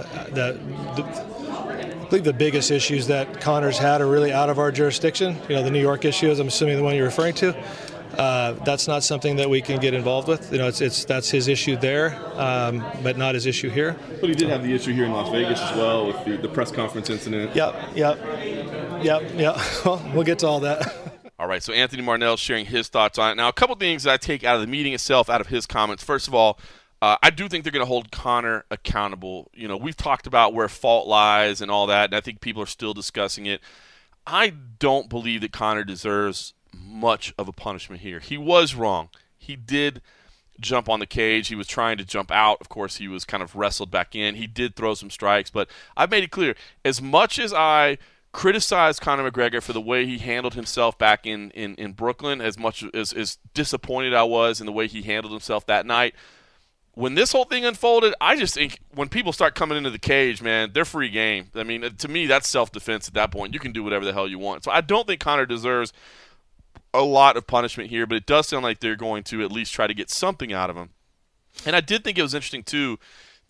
I believe the biggest issues that Conor's had are really out of our jurisdiction. The New York issues, I'm assuming the one you're referring to. That's not something that we can get involved with. That's his issue there, but not his issue here. But he did have the issue here in Las Vegas as well with the press conference incident. Yep. Well, we'll get to all that. All right, so Anthony Marnell sharing his thoughts on it. Now, a couple things that I take out of the meeting itself, out of his comments. First of all, I do think they're going to hold Conor accountable. We've talked about where fault lies and all that, and I think people are still discussing it. I don't believe that Conor deserves much of a punishment here. He was wrong. He did jump on the cage. He was trying to jump out. Of course, he was kind of wrestled back in. He did throw some strikes, but I've made it clear, as much as I criticized Conor McGregor for the way he handled himself back in Brooklyn, as much as disappointed I was in the way he handled himself that night, when this whole thing unfolded, I just think when people start coming into the cage, man, they're free game. I mean, to me, that's self-defense at that point. You can do whatever the hell you want. So I don't think Conor deserves a lot of punishment here, but it does sound like they're going to at least try to get something out of him. And I did think it was interesting, too,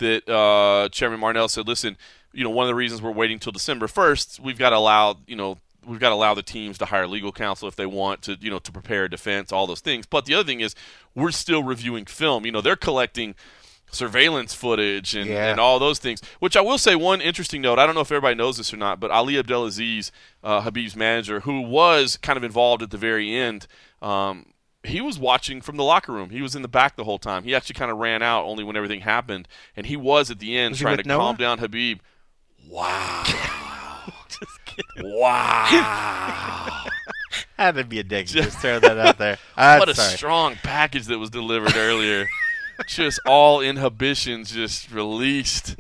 that Chairman Marnell said, listen, one of the reasons we're waiting till December 1st, we've got to allow, we've got to allow the teams to hire legal counsel if they want to, to prepare a defense, all those things. But the other thing is we're still reviewing film. They're collecting surveillance footage and all those things, which I will say one interesting note. I don't know if everybody knows this or not, but Ali Abdelaziz, Khabib's manager, who was kind of involved at the very end, he was watching from the locker room. He was in the back the whole time. He actually kind of ran out only when everything happened, and he was at the end trying to calm down Khabib. Wow. Just kidding. Wow. Had to be a dick. Just throw that out there. What a strong package that was delivered earlier. Just all inhibitions just released.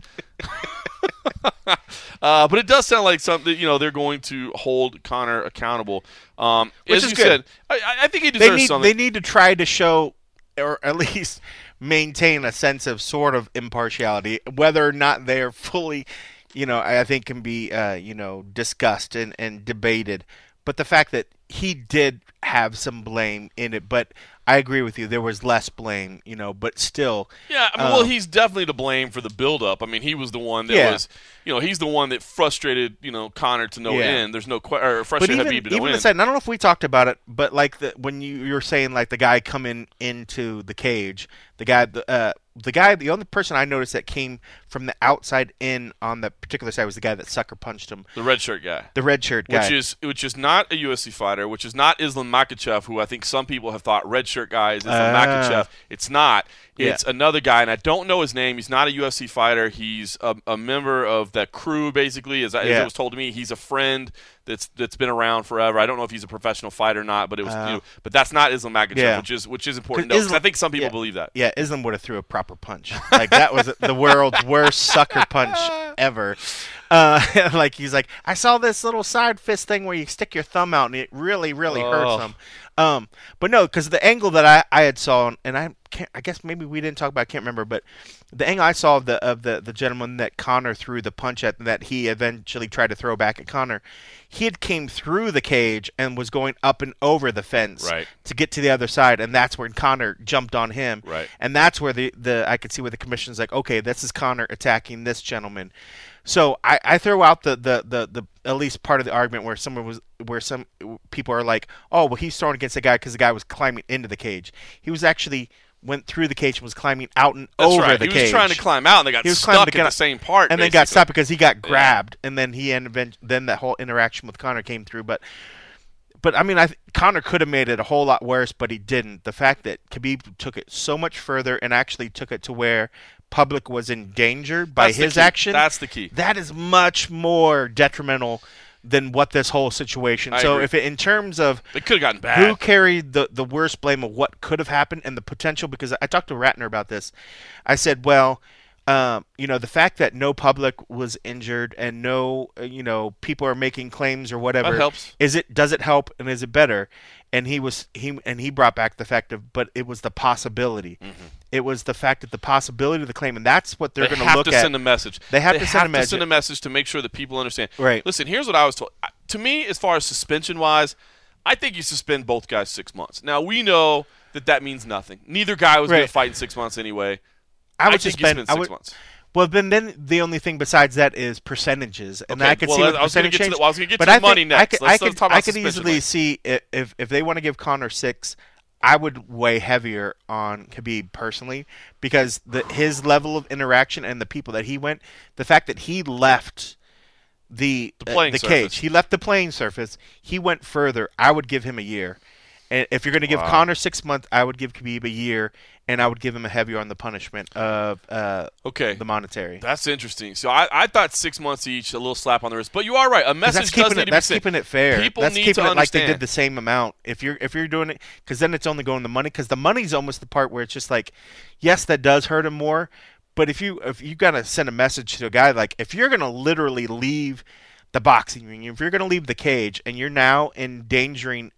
But it does sound like something, they're going to hold Conor accountable. Which as is you good. said, I think he deserves something. They need to try to show, or at least maintain a sense of sort of impartiality, whether or not they are fully, I think can be, discussed and debated. But the fact that he did have some blame in it, but I agree with you. There was less blame, but still. Yeah, well, he's definitely to blame for the buildup. I mean, he was the one that was, he's the one that frustrated, Conor to no end. There's no or frustrated Khabib to no end. Aside, I don't know if we talked about it, but like when you were saying like the guy coming into the cage, the only person I noticed that came from the outside in on the particular side was the guy that sucker punched him. The red shirt guy. The red shirt guy. Which is not a UFC fighter, which is not Islam Makhachev, who I think some people have thought red shirt guy is Islam Makhachev. It's not. It's another guy, and I don't know his name. He's not a UFC fighter. He's a member of that crew, basically, as it was told to me. He's a friend that's been around forever. I don't know if he's a professional fighter or not, but it was. But that's not Islam Makhachev, which is important to know, because I think some people believe that. Yeah, Islam would have threw a proper punch. Like that was the world's worst sucker punch ever. Like he's like, I saw this little side fist thing where you stick your thumb out and it really, really hurts him. But no, because the angle that I had saw, and I guess maybe we didn't talk about, I can't remember, but the angle I saw of the gentleman that Conor threw the punch at, that he eventually tried to throw back at Conor, he had came through the cage and was going up and over the fence to get to the other side, and that's when Conor jumped on him. Right. And that's where I could see where the commission's like, okay, this is Conor attacking this gentleman. So I throw out the at least part of the argument where some people are like, oh, well, he's throwing against the guy because the guy was climbing into the cage. He was actually went through the cage and was climbing out and over the cage. He was trying to climb out, and they got stuck at the same part. And then got stopped because he got grabbed, and then then that whole interaction with Conor came through. But I mean, Conor could have made it a whole lot worse, but he didn't. The fact that Khabib took it so much further and actually took it to where public was endangered by his action. That's the key. That is much more detrimental than what this whole situation. So agree. if it, in terms of it could have gotten bad. Who carried the worst blame of what could have happened and the potential, because I talked to Ratner about this. I said, well, the fact that no public was injured and no, people are making claims or whatever. That helps. Does it help, and is it better? And he brought back the fact of, but it was the possibility. Mm-hmm. It was the fact that the possibility of the claim, and that's what they're going to look at. They have to send a message. They have to send a message to make sure that people understand. Right. Listen, here's what I was told. To me, as far as suspension-wise, I think you suspend both guys 6 months. Now, we know that means nothing. Neither guy was going to fight in 6 months anyway. I would think suspend you spend 6 months. Well, then the only thing besides that is percentages, and okay. I could see what percentage change. I was going to get to the money next. I could easily see if they want to give Conor 6, I would weigh heavier on Khabib personally, because his level of interaction and the people that he went, the fact that he left the cage, he left the playing surface, he went further. I would give him a year. And if you're going to give Conor 6 months, I would give Khabib a year, and I would give him a heavier on the punishment of the monetary. That's interesting. So I thought 6 months each, a little slap on the wrist. But you are right. A message does need to be That's keeping it fair. People that's need keeping to it like they understand. did the same amount. If you're doing it, because then it's only going to money. Because the money's almost the part where it's just like, yes, that does hurt him more. But if you got to send a message to a guy, like if you're going to literally leave the boxing ring, if you're going to leave the cage, and you're now endangering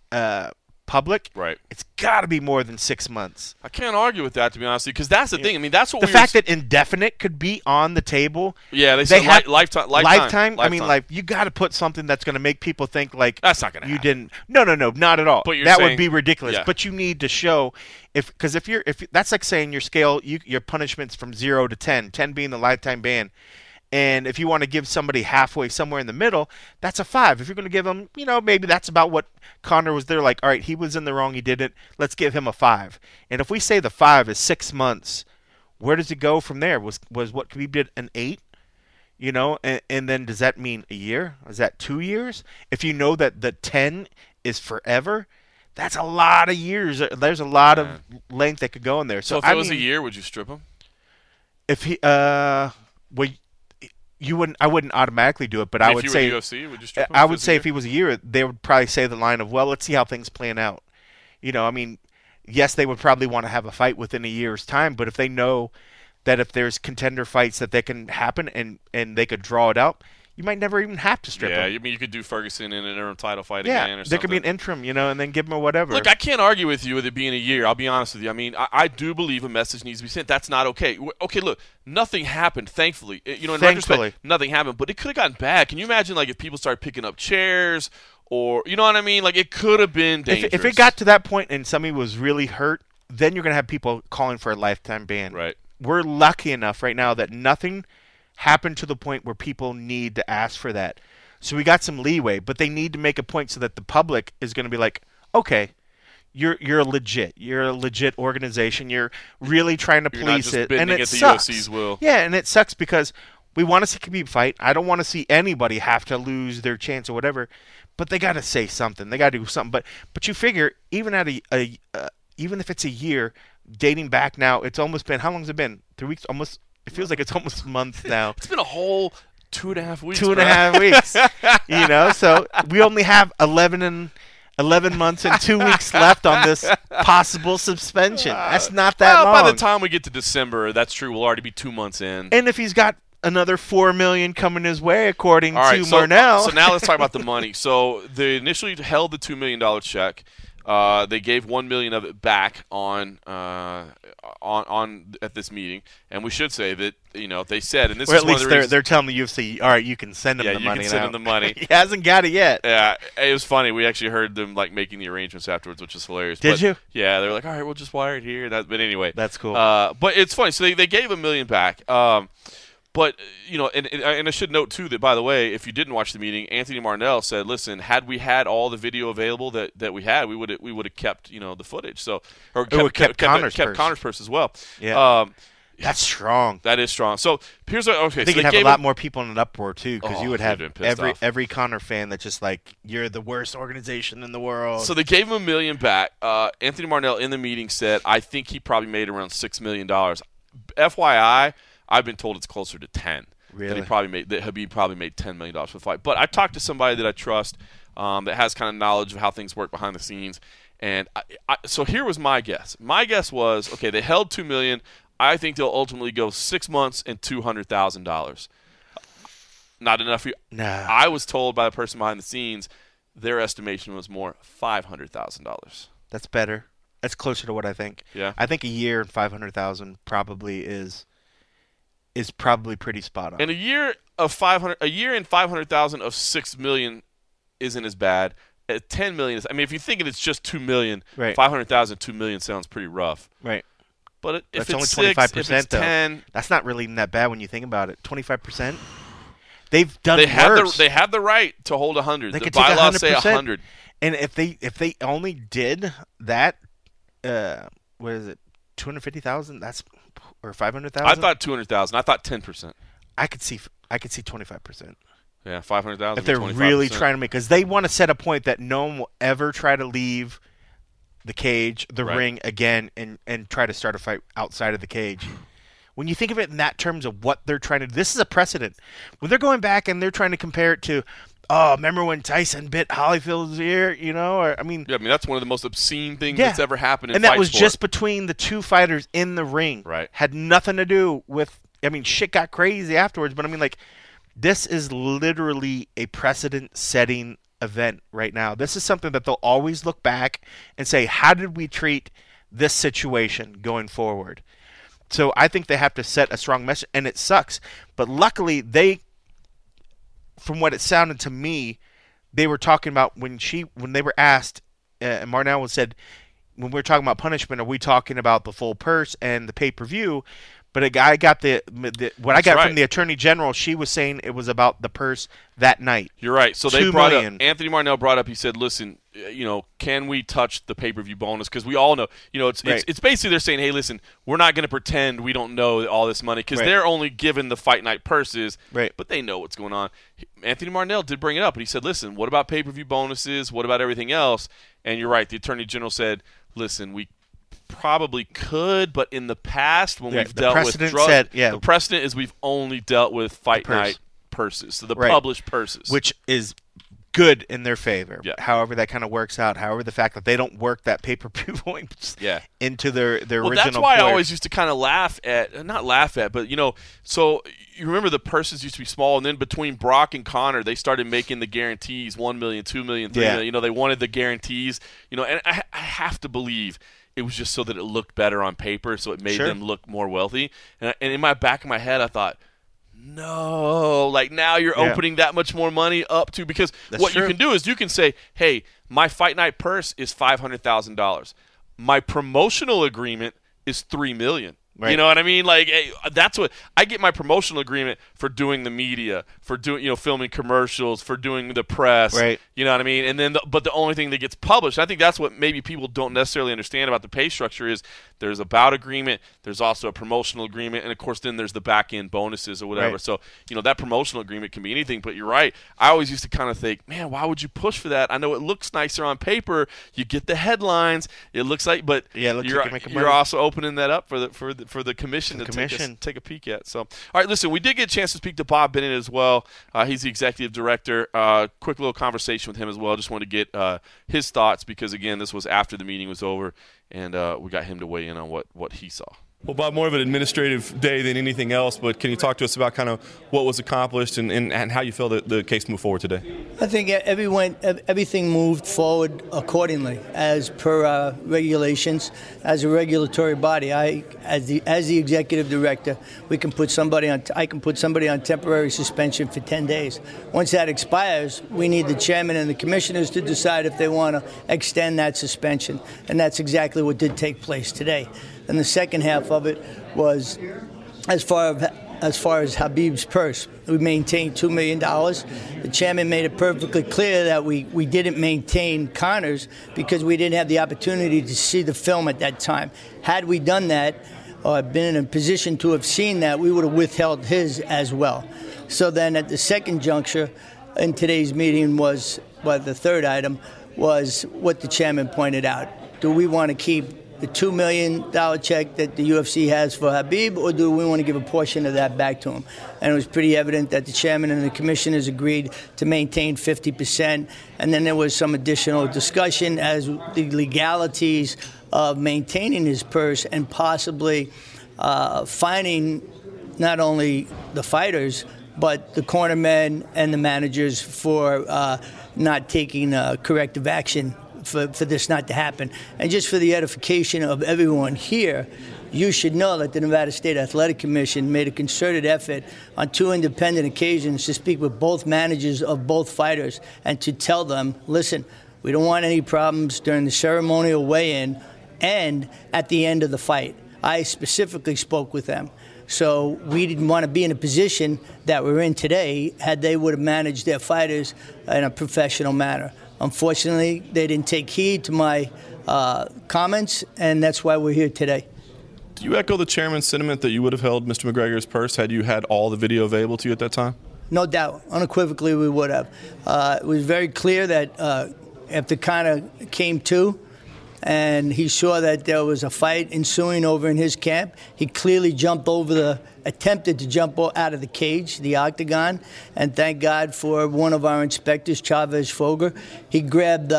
public, right? It's got to be more than 6 months. I can't argue with that, to be honest, because that's the thing. I mean, that's what the fact that indefinite could be on the table. Yeah, they said lifetime. I mean, like you got to put something that's going to make people think like that's not going to happen. Didn't. No, not at all. But that would be ridiculous. Yeah. But you need to show if that's like saying your scale, your punishment's from 0 to 10, 10 being the lifetime ban. And if you want to give somebody halfway somewhere in the middle, that's a 5. If you're going to give them, maybe that's about what Conor was there. Like, all right, he was in the wrong. He did it. Let's give him a 5. And if we say the 5 is 6 months, where does it go from there? Was what Khabib did an 8? And then does that mean a year? Is that 2 years? If you know that the 10 is forever, that's a lot of years. There's a lot of length that could go in there. So if it was a year, would you strip him? If he, you wouldn't. I wouldn't automatically do it, but I would say. If you were UFC, would you strip him? I would say if he was a year, they would probably say the line of, "Well, let's see how things plan out." Yes, they would probably want to have a fight within a year's time, but if they know that if there's contender fights that they can happen and they could draw it out, you might never even have to strip him. Yeah, you could do Ferguson in an interim title fight again or something. There could be an interim, and then give him a whatever. Look, I can't argue with you with it being a year. I'll be honest with you. I do believe a message needs to be sent. That's not okay. Okay, look, nothing happened, thankfully. In retrospect, nothing happened, but it could have gotten bad. Can you imagine, if people started picking up chairs or, you know what I mean? It could have been dangerous. If it got to that point and somebody was really hurt, then you're going to have people calling for a lifetime ban. Right. We're lucky enough right now that nothing happened to the point where people need to ask for that. So we got some leeway, but they need to make a point so that the public is going to be like, okay, you're legit. You're a legit organization. You're really trying to police it. And it sucks. UFC's will. Yeah, and it sucks because we want to see Khabib fight. I don't want to see anybody have to lose their chance or whatever, but they got to say something. They got to do something. But you figure even at even if it's a year, dating back now, it's almost been, how long has it been? 3 weeks? Almost. It feels like it's almost a month now. It's been a whole 2.5 weeks. 2.5 weeks. So we only have 11 months and 2 weeks left on this possible suspension. That's not that long. By the time we get to December, that's true. We'll already be 2 months in. And if he's got another $4 million coming his way, according to Marnell. So now let's talk about the money. So they initially held the $2 million check. They gave $1 million of it back on at this meeting, and we should say that they said, and this is one of the reasons they're telling the UFC, all right, you can send him the money. Yeah, you can send him the money. He hasn't got it yet. Yeah, it was funny. We actually heard them making the arrangements afterwards, which is hilarious. Did you? Yeah, they were like, all right, we'll just wire it here. But anyway, that's cool. But it's funny. So they gave $1 million back. But, and I should note, too, that, by the way, if you didn't watch the meeting, Anthony Marnell said, listen, had we had all the video available that we had, we would have kept, the footage. So, or kept Conor's purse as well. Yeah. That's strong. That is strong. So, here's what, okay. I think so you'd have a lot more people in an uproar, too, because you would have every Conor fan that's just like, you're the worst organization in the world. So, they gave him $1 million back. Anthony Marnell in the meeting said, I think he probably made around $6 million. FYI, I've been told it's closer to 10. Really? That Khabib probably made $10 million for the fight. But I talked to somebody that I trust that has kind of knowledge of how things work behind the scenes. And so here was my guess. My guess was, okay, they held $2 million. I think they'll ultimately go 6 months and $200,000. Not enough for you. Nah. I was told by the person behind the scenes their estimation was more $500,000. That's better. That's closer to what I think. Yeah. I think a year and $500,000 probably is probably pretty spot on. And a year and $500,000 of $6 million isn't as bad. At $10 million, if you think it's just $2 million, right. $500,000, $2 million sounds pretty rough. Right. But if that's it's only 25%, if it's 10, though. That's not really that bad when you think about it. 25%. They've done worse. They have the right to hold 100. They the could take bylaws 100%. say 100. And if they only did that, what is it? 250,000. That's or 500,000. I thought 200,000. I thought 10%. I could see 25%. Yeah, 500,000. If they're 25%. really trying to make, because they want to set a point that no one will ever try to leave the cage, the ring again, and try to start a fight outside of the cage. When you think of it in that terms of what they're trying to do, this is a precedent. When they're going back and they're trying to compare it to, remember when Tyson bit Holyfield's ear, that's one of the most obscene things that's ever happened in and that fight was sport. Just between the two fighters in the ring. Right. Had nothing to do with, shit got crazy afterwards, but this is literally a precedent-setting event right now. This is something that they'll always look back and say, how did we treat this situation going forward? So I think they have to set a strong message, and it sucks. But luckily, from what it sounded to me, they were talking about when they were asked, and Marnell said, when we're talking about punishment, are we talking about the full purse and the pay-per-view? But I got what I got right. from the Attorney General. She was saying it was about the purse that night. You're right. So they $2 brought million. up, Anthony Marnell brought up, he said, listen, can we touch the pay-per-view bonus? Because we all know, it's basically they're saying, hey, listen, we're not going to pretend we don't know all this money because they're only given the fight night purses, but they know what's going on. Anthony Marnell did bring it up, and he said, listen, what about pay-per-view bonuses? What about everything else? And you're right. The Attorney General said, listen, we probably could, but in the past when we've dealt with drugs, the precedent is we've only dealt with fight night purses, so the published purses. Which is good in their favor. Yeah. However that kind of works out, however the fact that they don't work that pay-per-view points into their original that's why players. I always used to kind of not laugh at, but so you remember the purses used to be small, and then between Brock and Conor, they started making the guarantees, $1 million, $2 million, $3 million. They wanted the guarantees, and I have to believe it was just so that it looked better on paper, so it made them look more wealthy. And in my back of my head, I thought, no, like now you're opening that much more money up to, because what you can do is you can say, hey, my fight night purse is $500,000. My promotional agreement is $3 million. Right. You know what I mean? Like, hey, that's what I get my promotional agreement for doing the media, for doing, filming commercials, for doing the press. Right. You know what I mean? And then, but the only thing that gets published, I think that's what maybe people don't necessarily understand about the pay structure is there's a bout agreement, there's also a promotional agreement, and of course then there's the back end bonuses or whatever. Right. So, that promotional agreement can be anything, but you're right. I always used to kind of think, man, why would you push for that? I know it looks nicer on paper. You get the headlines. It looks like, but you're also opening that up for the commission to take a peek at. So, all right, listen, we did get a chance to speak to Bob Bennett as well. He's the executive director. Quick little conversation with him as well. Just wanted to get his thoughts because, again, this was after the meeting was over, and we got him to weigh in on what he saw. Well, Bob, more of an administrative day than anything else, but can you talk to us about kind of what was accomplished and how you feel that the case moved forward today? I think everything moved forward accordingly as per regulations. As a regulatory body, as the executive director, I can put somebody on temporary suspension for 10 days. Once that expires, we need the chairman and the commissioners to decide if they want to extend that suspension, and that's exactly what did take place today. And the second half of it was, as far as Habib's purse, we maintained $2 million. The chairman made it perfectly clear that we didn't maintain Conor's because we didn't have the opportunity to see the film at that time. Had we done that, or been in a position to have seen that, we would have withheld his as well. So then at the second juncture in today's meeting was, the third item was what the chairman pointed out. Do we want to keep the $2 million check that the UFC has for Habib, or do we want to give a portion of that back to him? And it was pretty evident that the chairman and the commissioners agreed to maintain 50%. And then there was some additional discussion as the legalities of maintaining his purse and possibly fining not only the fighters, but the cornermen and the managers for not taking corrective action for this not to happen. And just for the edification of everyone here, you should know that the Nevada State Athletic Commission made a concerted effort on 2 independent occasions to speak with both managers of both fighters and to tell them, listen, we don't want any problems during the ceremonial weigh-in and at the end of the fight. I specifically spoke with them. So we didn't want to be in a position that we're in today had they would have managed their fighters in a professional manner. Unfortunately, they didn't take heed to my comments, and that's why we're here today. Do you echo the chairman's sentiment that you would have held Mr. McGregor's purse had you had all the video available to you at that time? No doubt. Unequivocally, we would have. It was very clear that after Conor came to and he saw that there was a fight ensuing over in his camp, he clearly attempted to jump out of the cage, the octagon, and thank God for one of our inspectors, Chavez Foger. He grabbed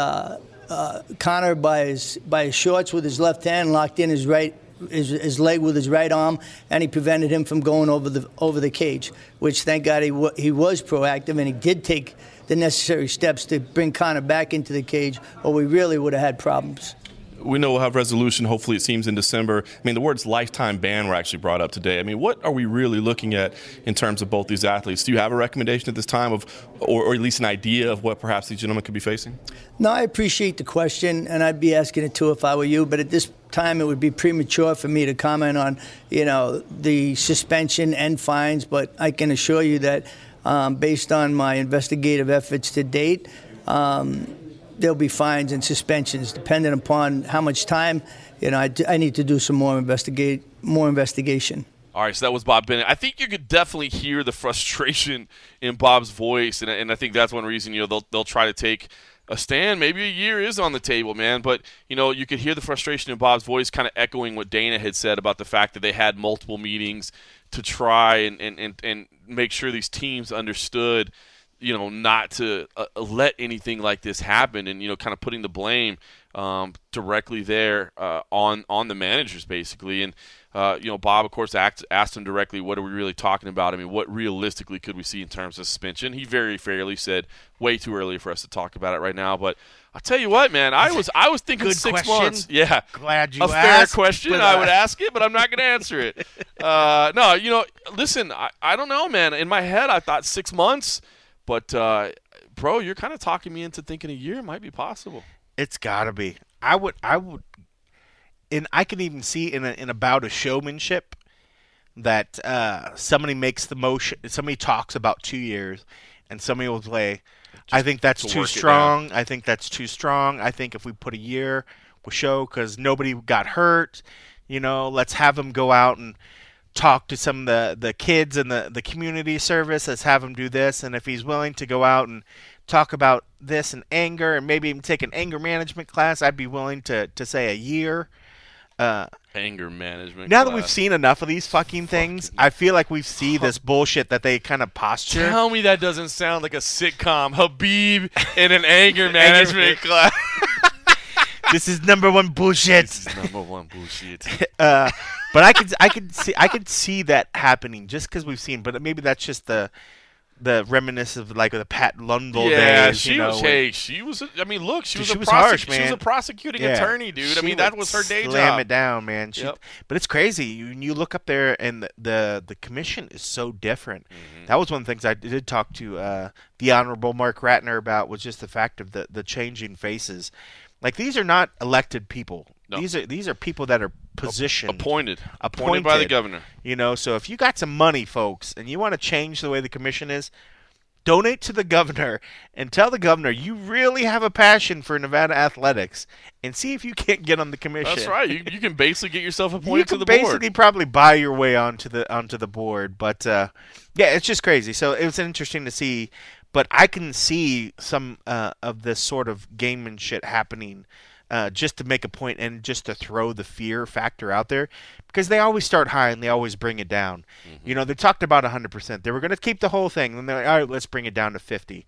Conor by his shorts with his left hand, locked in his leg with his right arm, and he prevented him from going over the cage, which thank God he was proactive, and he did take the necessary steps to bring Conor back into the cage, or we really would have had problems. we know we'll have resolution. Hopefully, it seems in December. I mean, the words lifetime ban were actually brought up today. I mean, what are we really looking at in terms of both these athletes? Do you have a recommendation at this time or at least an idea of what perhaps these gentlemen could be facing? No, I appreciate the question, and I'd be asking it too if I were you. But at this time, it would be premature for me to comment on, the suspension and fines. But I can assure you that based on my investigative efforts to date, there'll be fines and suspensions depending upon how much time. I need to do some more investigation. All right, so that was Bob Bennett. I think you could definitely hear the frustration in Bob's voice, and I think that's one reason they'll try to take a stand. Maybe a year is on the table, man, but you could hear the frustration in Bob's voice, kind of echoing what Dana had said about the fact that they had multiple meetings to try and make sure these teams understood, not to let anything like this happen, and kind of putting the blame directly there on the managers, basically. And Bob, of course, asked him directly, what are we really talking about? I mean, what realistically could we see in terms of suspension? He very fairly said, way too early for us to talk about it right now. But I'll tell you what, man, I was thinking Good 6 question. months. Yeah, glad you asked. A fair question. I would ask it, but I'm not going to answer it. No, listen, I don't know, man. In my head, I thought 6 months. But, bro, you're kind of talking me into thinking a year might be possible. It's got to be. I would, and I can even see in a bout of showmanship that somebody makes the motion, somebody talks about 2 years, and somebody will play, I think that's too strong. I think that's too strong. I think if we put a year, we'll show because nobody got hurt. Let's have them go out and talk to some of the kids in the community service. Let's have him do this. And if he's willing to go out and talk about this and anger and maybe even take an anger management class, I'd be willing to say a year. Anger management Now class. that we've seen enough of these fucking things, I feel like we see this bullshit that they kind of posture. Tell me that doesn't sound like a sitcom. Habib in an anger management class. This is number one bullshit. This is number one bullshit. But I could see that happening just because we've seen. But maybe that's just the reminiscence of like the Pat Lundvall days. She was. I mean, look, she was harsh, man. She was a prosecuting attorney, dude. I mean, that was her day job. Slam it down, man. But it's crazy. You look up there, and the commission is so different. Mm-hmm. That was one of the things I did talk to the Honorable Mark Ratner about, was just the fact of the changing faces. Like, these are not elected people. No. These are people that are positioned. Appointed by the governor. So if you got some money, folks, and you want to change the way the commission is, donate to the governor and tell the governor you really have a passion for Nevada athletics, and see if you can't get on the commission. That's right. You can basically get yourself appointed to the board. You board. can basically probably buy your way onto the board. But, yeah, it's just crazy. So it was interesting to see. But I can see some of this sort of gamemanship happening just to make a point and just to throw the fear factor out there, because they always start high and they always bring it down. Mm-hmm. They talked about 100%. They were going to keep the whole thing. And they're like, all right, let's bring it down to 50.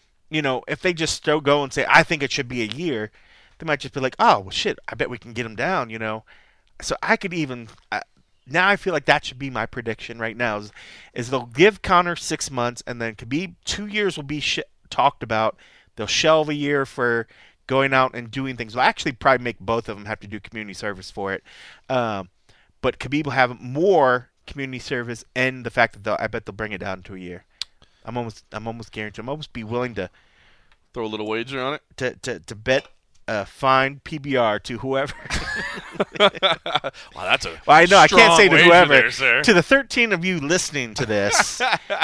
If they just still go and say, I think it should be a year, they might just be like, oh, well, shit, I bet we can get them down, So I could even now I feel like that should be my prediction right now is they'll give Conor 6 months, and then Khabib 2 years will be talked about. They'll shelve a year for going out and doing things. They'll actually probably make both of them have to do community service for it. But Khabib will have more community service, and the fact that I bet they'll bring it down to a year. I'm almost guaranteed. I'm almost be willing to throw a little wager on it to bet fine PBR to whoever. Wow, that's a I know I can't say to whoever. There, to the 13 of you listening to this,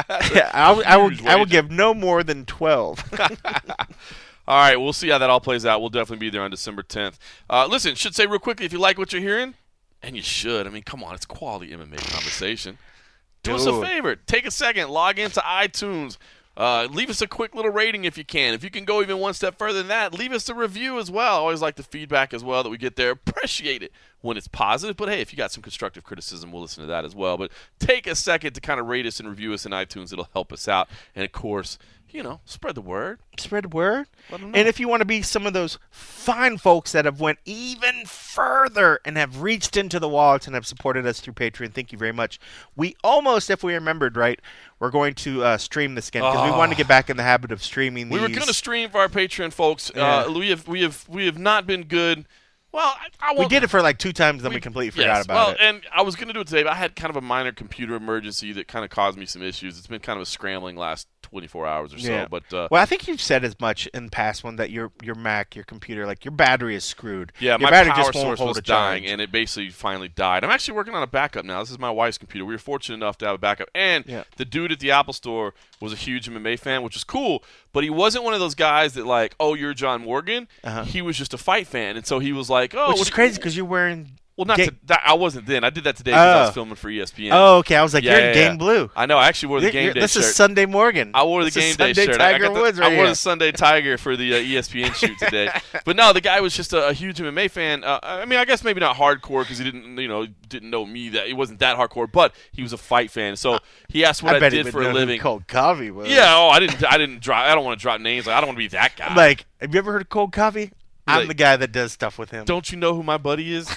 I will give no more than 12. All right, we'll see how that all plays out. We'll definitely be there on December 10th. Listen, should say real quickly, if you like what you're hearing, and you should. I mean, come on, it's quality MMA conversation. Do us a favor. Take a second. Log into iTunes. Leave us a quick little rating if you can. If you can go even one step further than that, leave us a review as well. I always like the feedback as well that we get there. Appreciate it when it's positive. But, hey, if you got some constructive criticism, we'll listen to that as well. But take a second to kind of rate us and review us in iTunes. It'll help us out. And, of course, spread the word. Spread the word. Let them know. And if you want to be some of those fine folks that have went even further and have reached into the wallets and have supported us through Patreon, thank you very much. We almost, if we remembered right, we're going to stream this again because we want to get back in the habit of streaming these. We were going to stream for our Patreon folks. Yeah. We have not been good Well, we did it for like 2 times, then we completely forgot about it. And I was going to do it today, but I had kind of a minor computer emergency that kind of caused me some issues. It's been kind of a scrambling last 24 hours or so. But well, I think you've said as much in the past one that your Mac, your computer, like your battery is screwed. Yeah, your my battery power just won't source hold was a charge. dying, and it basically finally died. I'm actually working on a backup now. This is my wife's computer. We were fortunate enough to have a backup. And the dude at the Apple Store was a huge MMA fan, which is cool. But he wasn't one of those guys that like, oh, you're John Morgan. He was just a fight fan, and so he was like, oh, which is crazy because you're wearing. Well, I wasn't then. I did that today because I was filming for ESPN. Oh, okay. I was like, you're in Game Blue. I know. I actually wore the game day this shirt. This is Sunday Morgan. I wore the game day shirt. Tiger Woods I wore the Sunday Tiger for the ESPN shoot today. But no, the guy was just a huge MMA fan. I mean, I guess maybe not hardcore because he didn't know me. That he wasn't that hardcore, but he was a fight fan. So he asked what I did for a living. Cold Coffee was. Yeah. Oh, I didn't drop. I don't want to drop names. Like, I don't want to be that guy. Like, have you ever heard of Cold Coffee? I'm the guy that does stuff with him. Don't you know who my buddy is?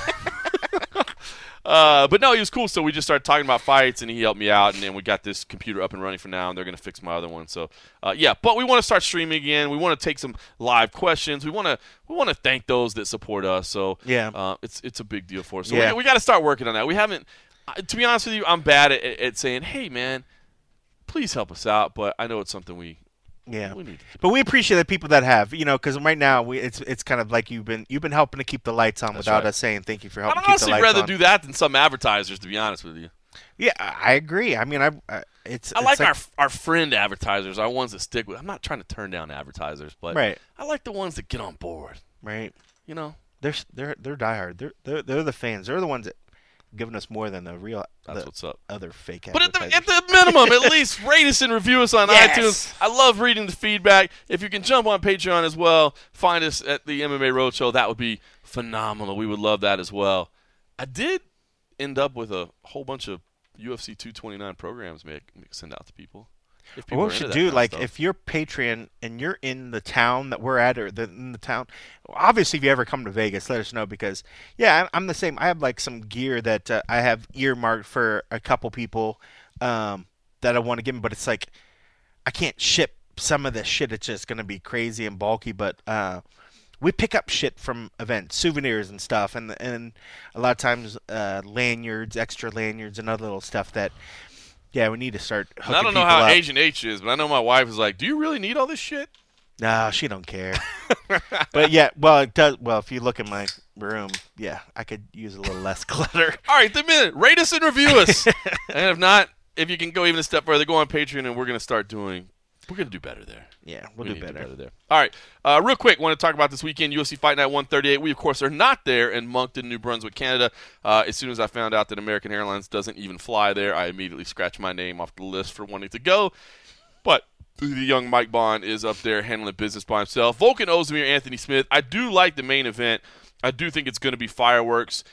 But no, he was cool. So we just started talking about fights, and he helped me out, and then we got this computer up and running for now, and they're going to fix my other one. So yeah, but we want to start streaming again. We want to take some live questions. We want to thank those that support us. So yeah, it's a big deal for us. So we got to start working on that. We haven't. To be honest with you, I'm bad at saying, hey man, please help us out. But I know it's something we. Yeah, but we appreciate the people that have, because right now it's kind of like you've been helping to keep the lights on without us saying thank you for helping keep the lights on. I'd honestly rather do that than some advertisers, to be honest with you. Yeah, I agree. I mean, I like our friend advertisers, our ones that stick with. I'm not trying to turn down advertisers, but I like the ones that get on board. Right. They're diehard. They're the fans. They're the ones that giving us more than the real. That's what's up. Other fake. But at the minimum, at least rate us and review us on iTunes. I love reading the feedback. If you can jump on Patreon as well, find us at the MMA Roadshow. That would be phenomenal. We would love that as well. I did end up with a whole bunch of UFC 229 programs we send out to people. What we should do, like, if you're Patreon and you're in the town that we're at, or in the town, obviously, if you ever come to Vegas, let us know because, I'm the same. I have like some gear that I have earmarked for a couple people that I want to give them, but it's like I can't ship some of this shit. It's just gonna be crazy and bulky, but we pick up shit from events, souvenirs and stuff, and a lot of times lanyards, extra lanyards, and other little stuff that. Yeah, we need to start hooking I don't know how Agent H is, but I know my wife is like, do you really need all this shit? No, she don't care. But yeah, well, it does. Well, if you look in my room, I could use a little less clutter. All right, the minute. Rate us and review us. And if not, if you can go even a step further, go on Patreon, and we're going to do better there. Yeah, we'll do better there. All right, real quick, want to talk about this weekend, UFC Fight Night 138. We, of course, are not there in Moncton, New Brunswick, Canada. As soon as I found out that American Airlines doesn't even fly there, I immediately scratched my name off the list for wanting to go. But the young Mike Bond is up there handling business by himself. Volkan Ozdemir, Anthony Smith. I do like the main event. I do think it's going to be fireworks.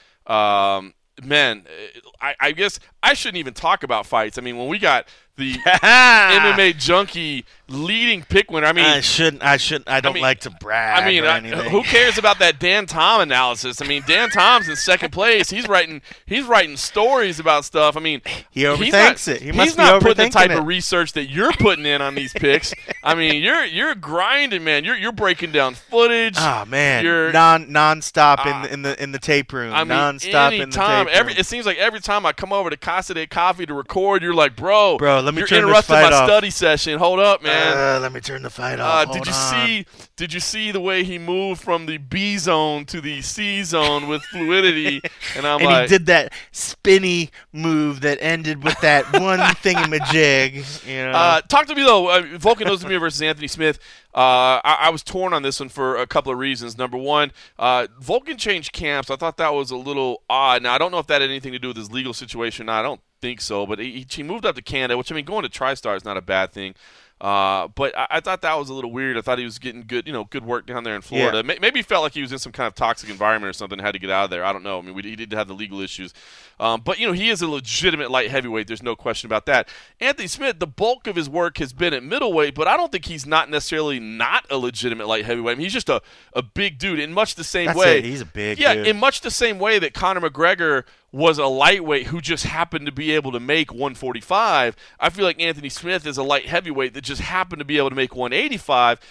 Man, I guess I shouldn't even talk about fights. I mean, when we got the MMA Junkie leading pick winner, I mean, I don't like to brag. I mean, who cares about that Dan Tom analysis? I mean, Dan Tom's in second place. He's writing stories about stuff. I mean, he overthinks it. He's not putting the type of research that you're putting in on these picks. I mean, you're grinding, man. You're breaking down footage. Oh man, you're nonstop in the tape room. I mean, nonstop in the tape room. It seems like every time I come over to Casa de Coffee to record, you're like, bro, let me you're interrupting my study session. Hold up, man. Let me turn the fight off. Did you see the way he moved from the B zone to the C zone with fluidity? And he did that spinny move that ended with that one thingamajig. Talk to me though. Volkan Ozdemir versus Anthony Smith. I was torn on this one for a couple of reasons. Number one, Volkan changed camps. I thought that was a little odd. Now I don't know if that had anything to do with his legal situation. I don't think so, but he moved up to Canada, which, I mean, going to TriStar is not a bad thing. But I thought that was a little weird. I thought he was getting good work down there in Florida. Yeah. Maybe he felt like he was in some kind of toxic environment or something and had to get out of there. I don't know. I mean, he did have the legal issues. But, he is a legitimate light heavyweight. There's no question about that. Anthony Smith, the bulk of his work has been at middleweight, but I don't think he's not necessarily not a legitimate light heavyweight. I mean, he's just a big dude in much the same way. He's a big dude. Yeah, in much the same way that Conor McGregor was a lightweight who just happened to be able to make 145. I feel like Anthony Smith is a light heavyweight that just happened to be able to make 185.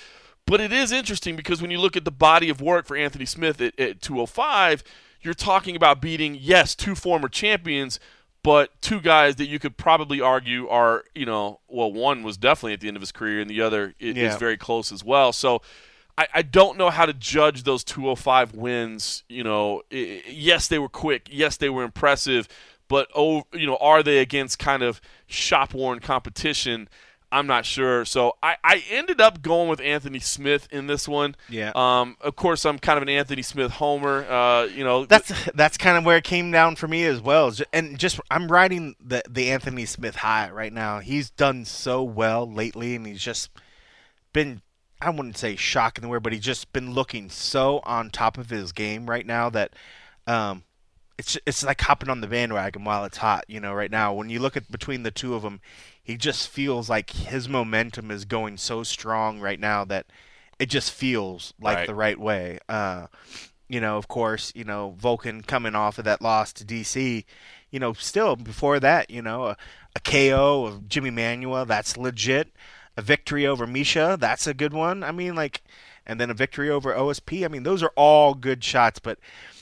But it is interesting because when you look at the body of work for Anthony Smith at 205, you're talking about beating, yes, 2 former champions, but 2 guys that you could probably argue are, one was definitely at the end of his career and the other is very close as well. So I don't know how to judge those 205 wins. Yes, they were quick. Yes, they were impressive. But, are they against kind of shop-worn competition? I'm not sure. So I ended up going with Anthony Smith in this one. Yeah. Of course, I'm kind of an Anthony Smith homer. That's kind of where it came down for me as well. And I'm riding the Anthony Smith high right now. He's done so well lately, and he's just been, I wouldn't say shocking the word, but he's just been looking so on top of his game right now that it's like hopping on the bandwagon while it's hot. Right now when you look at between the two of them, he just feels like his momentum is going so strong right now that it just feels like the right way. Of course, Volkan coming off of that loss to DC, still before that, a KO of Jimmy Manuel, that's legit. A victory over Misha, that's a good one. I mean, and then a victory over OSP. I mean, those are all good shots, but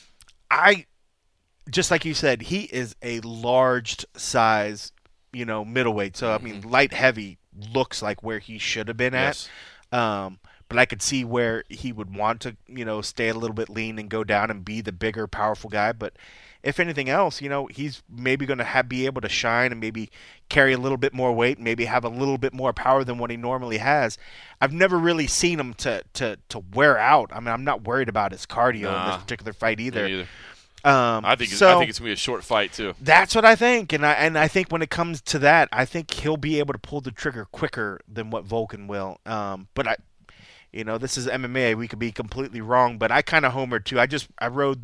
just like you said, he is a large size, middleweight. So, I mean, light heavy looks like where he should have been at. But I could see where he would want to, stay a little bit lean and go down and be the bigger, powerful guy. But if anything else, he's maybe going to be able to shine and maybe carry a little bit more weight, maybe have a little bit more power than what he normally has. I've never really seen him to wear out. I mean, I'm not worried about his cardio in this particular fight either. I think it's going to be a short fight too. That's what I think, and I think when it comes to that, I think he'll be able to pull the trigger quicker than what Volkan will. But this is MMA. We could be completely wrong, but I kind of homered too. I rode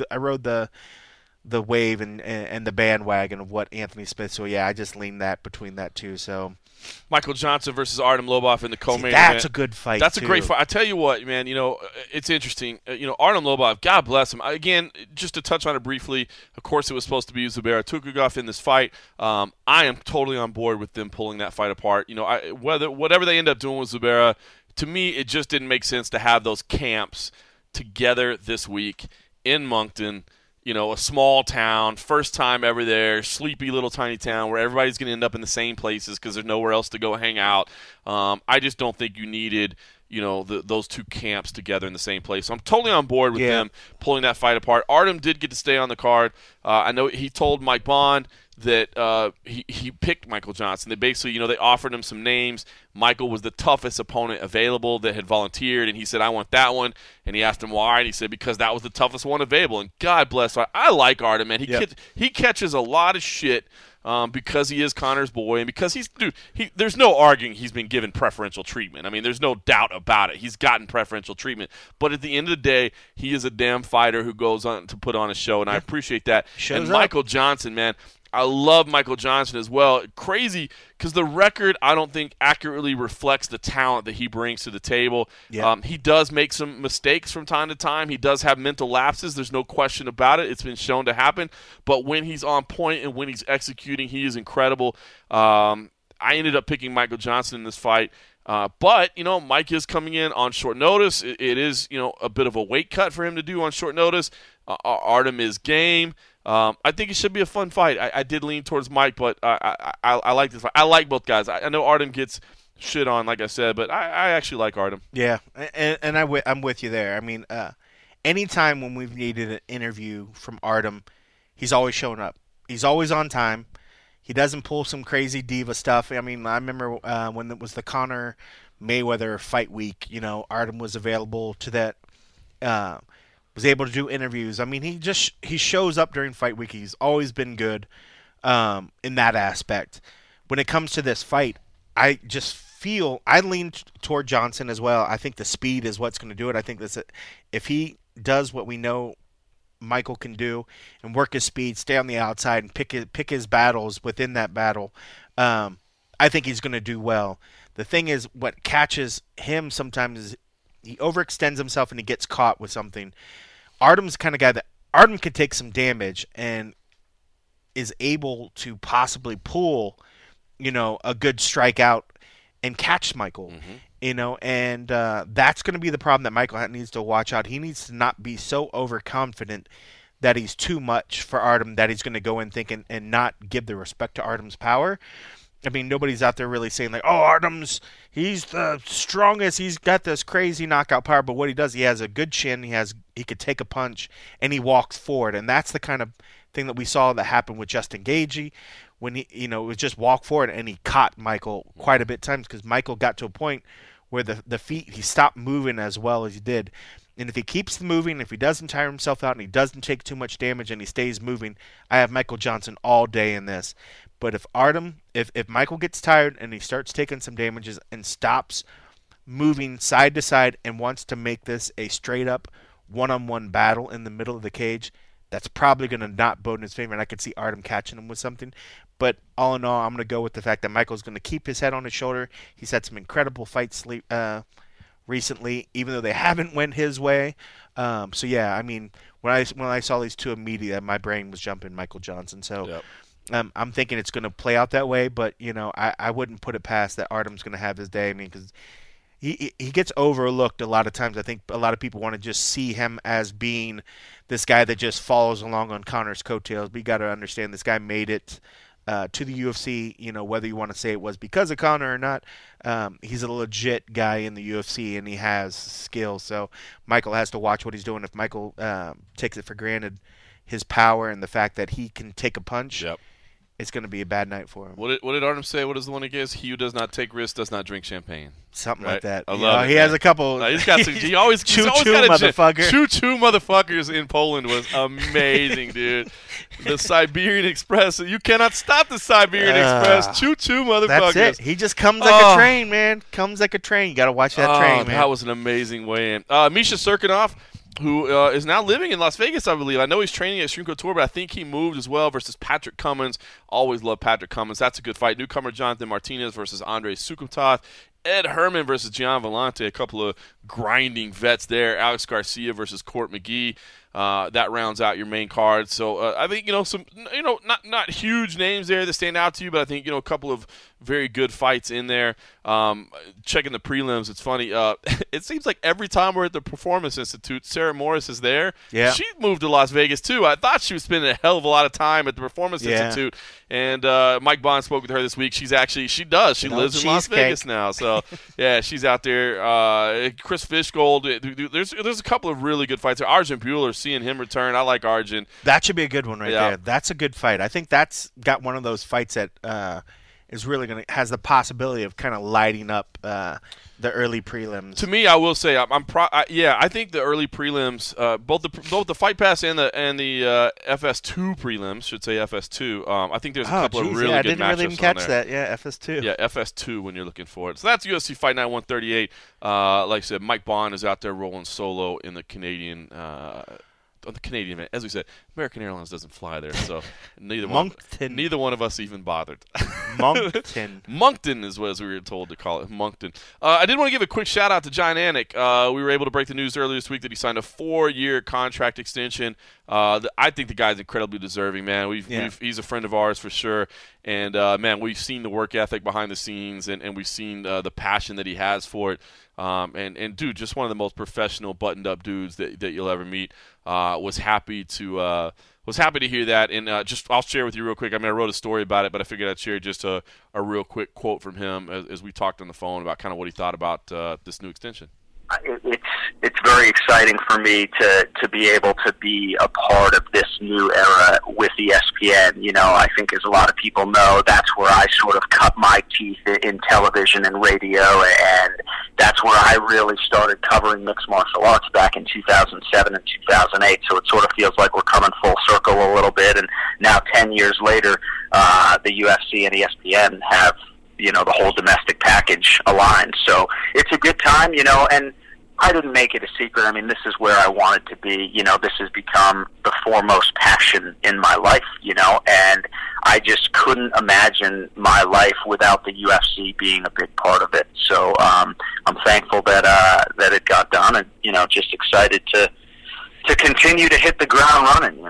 the wave and the bandwagon of what Anthony Smith. So yeah, I just leaned that between that two. So Michael Johnson versus Artem Lobov in the co-main that's event. a good fight. That's a great fight. I tell you what, man. It's interesting. Artem Lobov, God bless him. Again, just to touch on it briefly. Of course, it was supposed to be Zubaira Tukhugov in this fight. I am totally on board with them pulling that fight apart. Whatever they end up doing with Zubaira, to me, it just didn't make sense to have those camps together this week in Moncton. A small town, first time ever there, sleepy little tiny town where everybody's going to end up in the same places because there's nowhere else to go hang out. I just don't think you needed, those 2 camps together in the same place. So I'm totally on board with them pulling that fight apart. Artem did get to stay on the card. I know he told Mike Bond that he picked Michael Johnson. They basically, they offered him some names. Michael was the toughest opponent available that had volunteered, and he said, I want that one. And he asked him why, and he said, because that was the toughest one available. And God bless. I like Artem, man. He catches a lot of shit because he is Conor's boy, and because there's no arguing he's been given preferential treatment. I mean, there's no doubt about it. He's gotten preferential treatment. But at the end of the day, he is a damn fighter who goes on to put on a show, and I appreciate that. And Michael Johnson, man, I love Michael Johnson as well. Crazy because the record, I don't think, accurately reflects the talent that he brings to the table. Yeah. He does make some mistakes from time to time. He does have mental lapses. There's no question about it. It's been shown to happen. But when he's on point and when he's executing, he is incredible. I ended up picking Michael Johnson in this fight. But, Mike is coming in on short notice. It is, a bit of a weight cut for him to do on short notice. Artem is game. I think it should be a fun fight. I did lean towards Mike, but I like this fight. I like both guys. I know Artem gets shit on, like I said, but I actually like Artem. Yeah, and I'm with you there. I mean, anytime when we've needed an interview from Artem, he's always showing up. He's always on time. He doesn't pull some crazy diva stuff. I mean, I remember when it was the Conor Mayweather fight week, Artem was available to that, was able to do interviews. I mean, he shows up during fight week. He's always been good in that aspect. When it comes to this fight, I just feel I lean toward Johnson as well. I think the speed is what's going to do it. I think if he does what we know Michael can do and work his speed, stay on the outside, and pick his battles within that battle, I think he's going to do well. The thing is, what catches him sometimes is he overextends himself and he gets caught with something. Artem's the kind of guy that Artem could take some damage and is able to possibly pull, a good strike out and catch Michael. And that's going to be the problem that Michael needs to watch out. He needs to not be so overconfident that he's too much for Artem, that he's going to go in thinking and not give the respect to Artem's power. I mean, nobody's out there really saying like, oh, he's the strongest. He's got this crazy knockout power. But what he does, he has a good chin. He could take a punch, and he walks forward. And that's the kind of thing that we saw that happened with Justin Gaethje when it was just walk forward, and he caught Michael quite a bit of times because Michael got to a point where the feet, he stopped moving as well as he did. And if he keeps moving, if he doesn't tire himself out and he doesn't take too much damage and he stays moving, I have Michael Johnson all day in this. But if Michael gets tired and he starts taking some damages and stops moving side to side and wants to make this a straight up one-on-one battle in the middle of the cage, that's probably going to not bode in his favor. And I could see Artem catching him with something. But all in all, I'm going to go with the fact that Michael's going to keep his head on his shoulder. He's had some incredible fights recently, even though they haven't went his way. So yeah, I mean, when I saw these two immediately, my brain was jumping Michael Johnson. So I'm thinking it's going to play out that way. But I wouldn't put it past that Artem's going to have his day. I mean, because he gets overlooked a lot of times. I think a lot of people want to just see him as being this guy that just follows along on Conor's coattails. But you got to understand, this guy made it to the UFC, whether you want to say it was because of Conor or not. He's a legit guy in the UFC, and he has skills. So Michael has to watch what he's doing. If Michael takes it for granted, his power and the fact that he can take a punch, it's going to be a bad night for him. What did Artem say? What is the one he gives? He who does not take risks does not drink champagne. Something like that. I love it. He has a couple. No, he's got some. He's always got motherfucker. Choo-choo motherfuckers in Poland was amazing, dude. The Siberian Express. You cannot stop the Siberian Express. Choo-choo motherfuckers. That's it. He just comes like a train, man. Comes like a train. You got to watch that train, man. That was an amazing way-in. Misha Cirkunov, who is now living in Las Vegas, I believe. I know he's training at Extreme Couture, but I think he moved as well, versus Patrick Cummins. Always love Patrick Cummins. That's a good fight. Newcomer Jonathan Martinez versus Andrei Sukumtov. Ed Herman versus Gian Vellante, a couple of grinding vets there. Alex Garcia versus Court McGee. That rounds out your main card. So I think some not huge names there that stand out to you, but I think a couple of very good fights in there. Checking the prelims, it's funny. It seems like every time we're at the Performance Institute, Sarah Morris is there. Yeah, she moved to Las Vegas too. I thought she was spending a hell of a lot of time at the Performance Institute. And Mike Bond spoke with her this week. She lives in Las Vegas now. So yeah, she's out there. Chris Fishgold. There's a couple of really good fights there. Arjun Bueller, seeing him return. I like Arjun. That should be a good one there. That's a good fight. I think that's got one of those fights that is really has the possibility of kind of lighting up the early prelims. To me, I will say I think the early prelims, both the Fight Pass and the FS2 prelims, should say FS2. I think there's a couple of really good matchups. I didn't really even catch that. Yeah, FS2. Yeah, FS2 when you're looking for it. So that's UFC Fight Night 138. Like I said, Mike Bond is out there rolling solo in the Canadian. On the Canadian, as we said, American Airlines doesn't fly there, so neither one of us even bothered. Moncton is what we were told to call it. Moncton. I did want to give a quick shout out to John Anik. We were able to break the news earlier this week that he signed a 4-year contract extension. I think the guy's incredibly deserving, man. He's a friend of ours for sure, and man, we've seen the work ethic behind the scenes, and we've seen the passion that he has for it. And dude, just one of the most professional, buttoned-up dudes that you'll ever meet. Was happy to hear that, and I'll share with you real quick. I mean, I wrote a story about it, but I figured I'd share just a real quick quote from him as we talked on the phone about kind of what he thought about this new extension. It's very exciting for me to be able to be a part of this new era with ESPN. I think as a lot of people know, that's where I sort of cut my teeth in television and radio, and that's where I really started covering mixed martial arts back in 2007 and 2008. So it sort of feels like we're coming full circle a little bit, and now 10 years later, the UFC and ESPN have the whole domestic package aligned. So it's a good time, and I didn't make it a secret. I mean, this is where I wanted to be. This has become the foremost passion in my life, and I just couldn't imagine my life without the UFC being a big part of it. So I'm thankful that it got done, and just excited to continue to hit the ground running.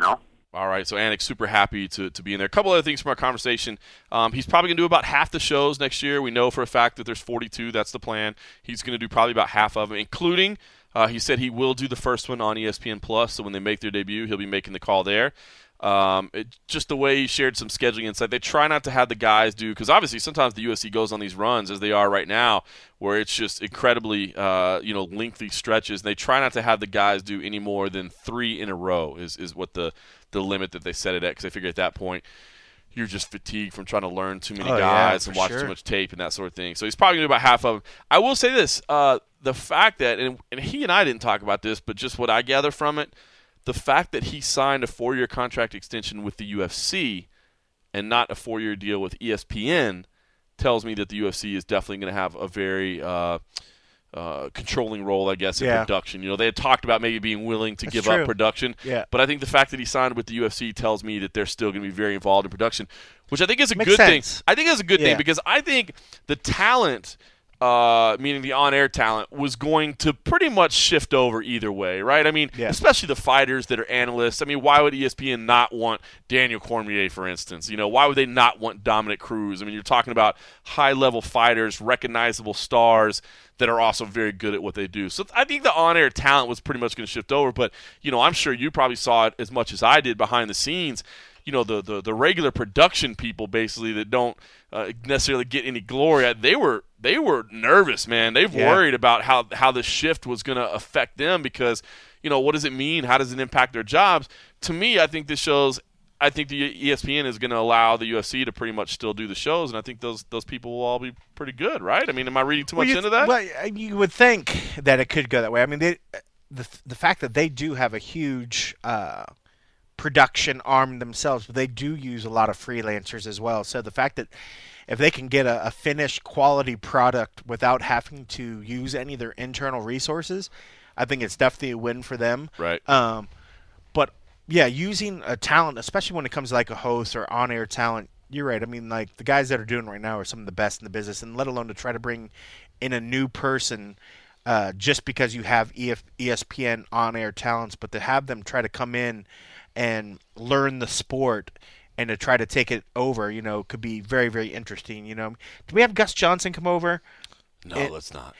All right, so Anik's super happy to be in there. A couple other things from our conversation. He's probably going to do about half the shows next year. We know for a fact that there's 42. That's the plan. He's going to do probably about half of them, including he said he will do the first one on ESPN Plus. So when they make their debut, he'll be making the call there. Just the way he shared some scheduling insight. They try not to have the guys do, because obviously sometimes the UFC goes on these runs, as they are right now, where it's just incredibly lengthy stretches. And they try not to have the guys do any more than 3 in a row is what the limit that they set it at, because they figure at that point you're just fatigued from trying to learn too many guys and watch too much tape and that sort of thing. So he's probably going to do about half of them. I will say this, the fact that, and he and I didn't talk about this, but just what I gather from it, the fact that he signed a 4-year contract extension with the UFC and not a 4-year deal with ESPN tells me that the UFC is definitely going to have a very controlling role, I guess, in production. They had talked about maybe being willing to give up production, but I think the fact that he signed with the UFC tells me that they're still going to be very involved in production, which I think is a good thing. I think that's a good thing, because I think the talent – meaning the on-air talent, was going to pretty much shift over either way, right? I mean, especially the fighters that are analysts. I mean, why would ESPN not want Daniel Cormier, for instance? Why would they not want Dominic Cruz? I mean, you're talking about high-level fighters, recognizable stars that are also very good at what they do. So I think the on-air talent was pretty much going to shift over, but, I'm sure you probably saw it as much as I did behind the scenes. The regular production people, basically, that don't necessarily get any glory, they were nervous, man. They've worried about how the shift was going to affect them, because what does it mean? How does it impact their jobs? To me, I think this shows. I think the ESPN is going to allow the UFC to pretty much still do the shows, and I think those people will all be pretty good, right? I mean, am I reading too much into that? Well, you would think that it could go that way. I mean, the fact that they do have a huge production arm themselves, but they do use a lot of freelancers as well. So the fact that if they can get a finished quality product without having to use any of their internal resources, I think it's definitely a win for them. Right. But yeah, using a talent, especially when it comes to like a host or on-air talent, you're right. I mean, like the guys that are doing right now are some of the best in the business, and let alone to try to bring in a new person just because you have ESPN on-air talents, but to have them try to come in and learn the sport and to try to take it over, could be very, very interesting. Do we have Gus Johnson come over? No, let's not.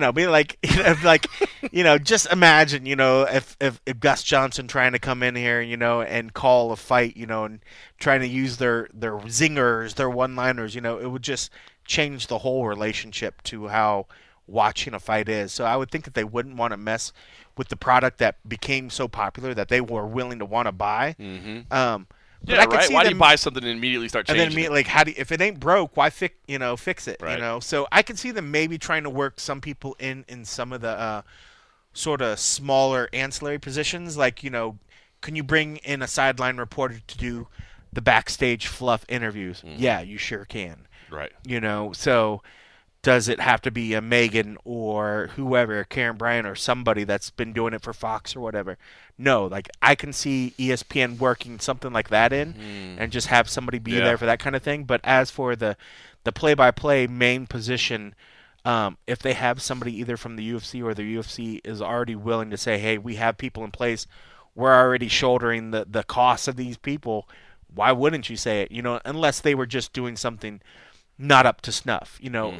Just imagine, if Gus Johnson trying to come in here, and call a fight, and trying to use their zingers, their one-liners, it would just change the whole relationship to how watching a fight is. So I would think that they wouldn't want to mess with the product that became so popular that they were willing to want to buy. Mm-hmm. Right. Why do you buy something and immediately start changing and then it? If it ain't broke, why fix it? Right. So I can see them maybe trying to work some people in some of the sort of smaller ancillary positions, like can you bring in a sideline reporter to do the backstage fluff interviews? Mm-hmm. Yeah, you sure can. Right. So does it have to be a Megan or whoever, Karen Bryant or somebody that's been doing it for Fox or whatever? No, like I can see ESPN working something like that in and just have somebody be there for that kind of thing. But as for the play-by-play main position, if they have somebody either from the UFC or the UFC is already willing to say, hey, we have people in place, we're already shouldering the costs of these people, why wouldn't you say it? Unless they were just doing something not up to snuff,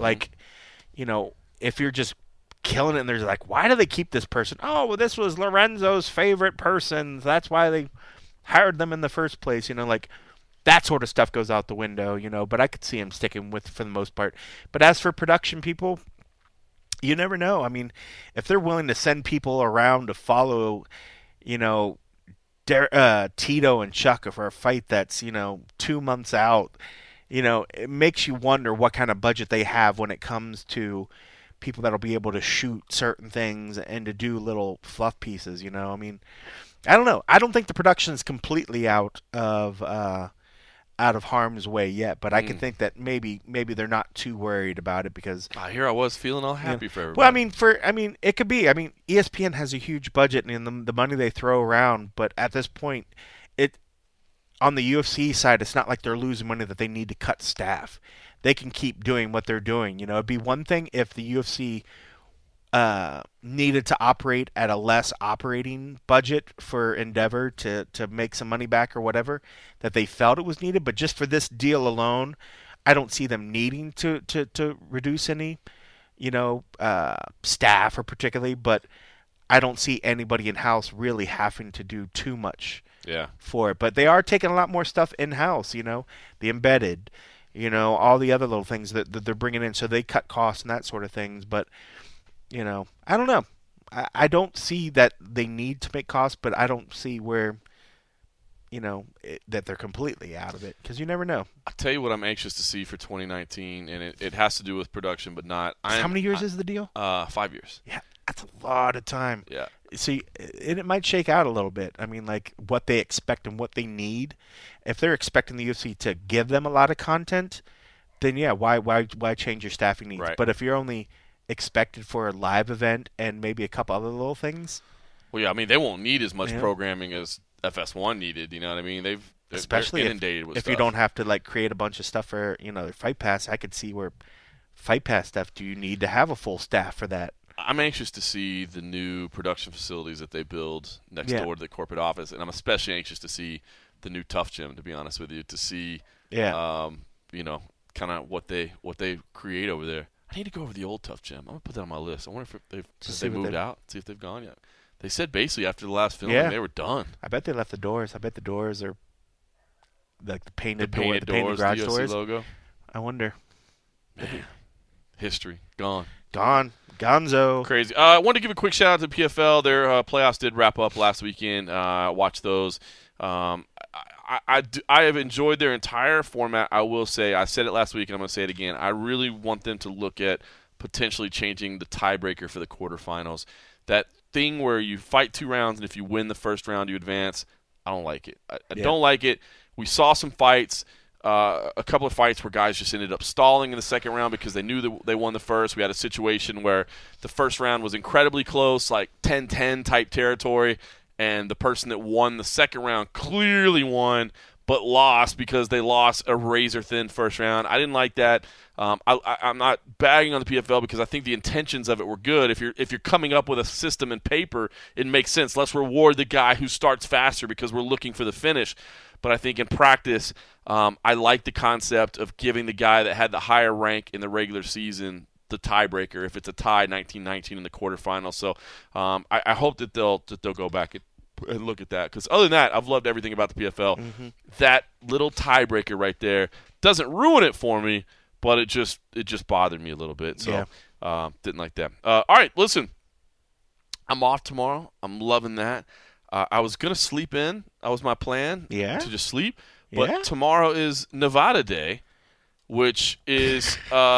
if you're just killing it and there's like, why do they keep this person? Oh, well, this was Lorenzo's favorite person. That's why they hired them in the first place. That sort of stuff goes out the window, but I could see him sticking with for the most part. But as for production people, you never know. I mean, if they're willing to send people around to follow, Tito and Chuck for a fight that's, 2 months out, it makes you wonder what kind of budget they have when it comes to people that'll be able to shoot certain things and to do little fluff pieces, I mean, I don't know. I don't think the production is completely out of harm's way yet, but I can think that maybe they're not too worried about it because here I was feeling all happy for everybody. Well, I mean, it could be. I mean, ESPN has a huge budget and the money they throw around, but at this point, on the UFC side, it's not like they're losing money that they need to cut staff. They can keep doing what they're doing. It'd be one thing if the UFC needed to operate at a less operating budget for Endeavor to make some money back or whatever, that they felt it was needed. But just for this deal alone, I don't see them needing to reduce any, staff or particularly, but I don't see anybody in-house really having to do too much for it. But they are taking a lot more stuff in-house, the embedded, all the other little things that they're bringing in. So they cut costs and that sort of things. But, I don't know. I don't see that they need to make costs, but I don't see where, that they're completely out of it, because you never know. I'll tell you what I'm anxious to see for 2019, and it has to do with production, but not. How many years is the deal? 5 years. Yeah, that's a lot of time. Yeah. See, it might shake out a little bit. I mean, like what they expect and what they need. If they're expecting the UFC to give them a lot of content, then yeah, why change your staffing needs? Right. But if you're only expected for a live event and maybe a couple other little things. Well, yeah, I mean, they won't need as much programming as FS1 needed. You know what I mean? Especially they're inundated with if stuff. You don't have to create a bunch of stuff for their Fight Pass. I could see where Fight Pass stuff. Do you need to have a full staff for that? I'm anxious to see the new production facilities that they build next door to the corporate office, and I'm especially anxious to see the new Tough Gym. To be honest with you, to see kind of what they create over there. I need to go over the old Tough Gym. I'm gonna put that on my list. I wonder if they moved out. See if they've gone yet. They said basically after the last filming they were done. I bet they left the doors. I bet the doors are like the painted doors, garage the UFC doors. logo. I wonder. Man, history gone. Gonzo. Crazy. I wanted to give a quick shout out to PFL. Their playoffs did wrap up last weekend. Watched those. I have enjoyed their entire format. I will say, I said it last week and I'm going to say it again. I really want them to look at potentially changing the tiebreaker for the quarterfinals. That thing where you fight 2 rounds and if you win the first round you advance, I don't like it. I don't like it. We saw some fights, a couple of fights where guys just ended up stalling in the second round because they knew that they won the first. We had a situation where the first round was incredibly close, like 10-10 type territory, and the person that won the second round clearly won but lost because they lost a razor-thin first round. I didn't like that. I'm not bagging on the PFL because I think the intentions of it were good. If you're coming up with a system in paper, it makes sense. Let's reward the guy who starts faster because we're looking for the finish. But I think in practice, I like the concept of giving the guy that had the higher rank in the regular season the tiebreaker if it's a tie 19-19 in the quarterfinals. So I hope that they'll go back and look at that, because other than that, I've loved everything about the PFL. Mm-hmm. That little tiebreaker right there doesn't ruin it for me, but it just bothered me a little bit. So didn't like that. All right, listen, I'm off tomorrow. I'm loving that. I was gonna sleep in. That was my plan. Yeah. To just sleep. But tomorrow is Nevada Day, which is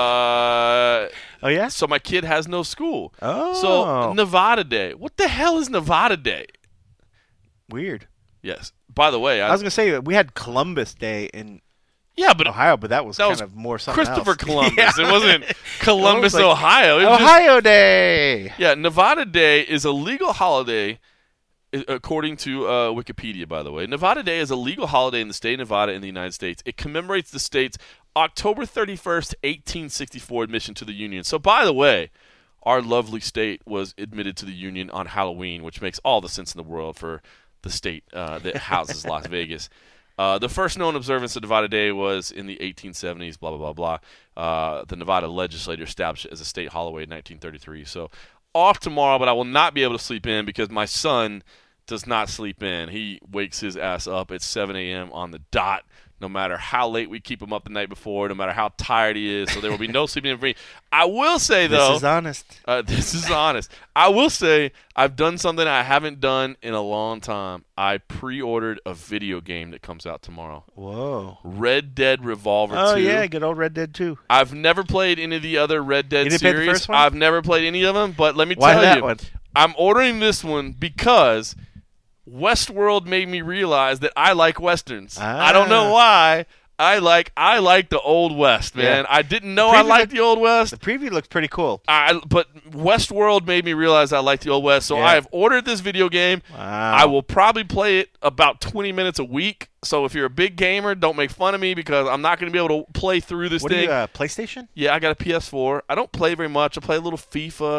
oh yeah. So my kid has no school. Oh. So Nevada Day. What the hell is Nevada Day? Weird. Yes. By the way, I was gonna say we had Columbus Day in but Ohio, but that was kind of more something Christopher else. Columbus. It wasn't Columbus, Ohio. It was Ohio Day. Yeah, Nevada Day is a legal holiday, according to Wikipedia, by the way. Nevada Day is a legal holiday in the state of Nevada in the United States. It commemorates the state's October 31st, 1864 admission to the Union. So, by the way, our lovely state was admitted to the Union on Halloween, which makes all the sense in the world for the state that houses Las Vegas. The first known observance of Nevada Day was in the 1870s, blah, blah, blah, blah. The Nevada legislature established it as a state holiday in 1933. So off tomorrow, but I will not be able to sleep in because my son does not sleep in. He wakes his ass up at 7 a.m. on the dot, no matter how late we keep him up the night before, no matter how tired he is. So there will be no sleeping in for me. I will say, though. This is honest. This is honest. I will say I've done something I haven't done in a long time. I pre-ordered a video game that comes out tomorrow. Whoa. Red Dead Revolver 2. Oh, yeah, good old Red Dead 2. I've never played any of the other Red Dead series. Play the first one? I've never played any of them, but let me tell you. Why that one? I'm ordering this one because Westworld made me realize that I like Westerns. I don't know why. I like the Old West, man. Yeah. I didn't know I liked the Old West. The preview looked pretty cool. But Westworld made me realize I like the Old West, so I have ordered this video game. Wow. I will probably play it about 20 minutes a week. So if you're a big gamer, don't make fun of me because I'm not going to be able to play through this thing. What are you, PlayStation? Yeah, I got a PS4. I don't play very much. I play a little FIFA.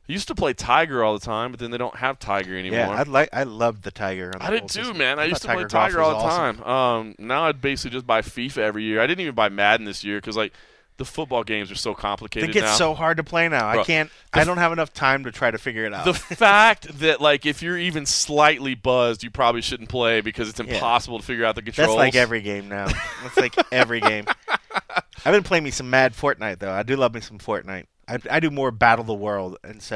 I used to play Tiger all the time, but then they don't have Tiger anymore. Yeah, I loved the Tiger. I did too, man. I used to play Tiger all the time. Now I'd basically just buy FIFA every year. I didn't even buy Madden this year because the football games are so complicated now. They get so hard to play now. Bro, I don't have enough time to try to figure it out. The fact that, if you're even slightly buzzed, you probably shouldn't play because it's impossible to figure out the controls. That's like every game now. That's like every game. I've been playing me some mad Fortnite, though. I do love me some Fortnite. I do more Battle the World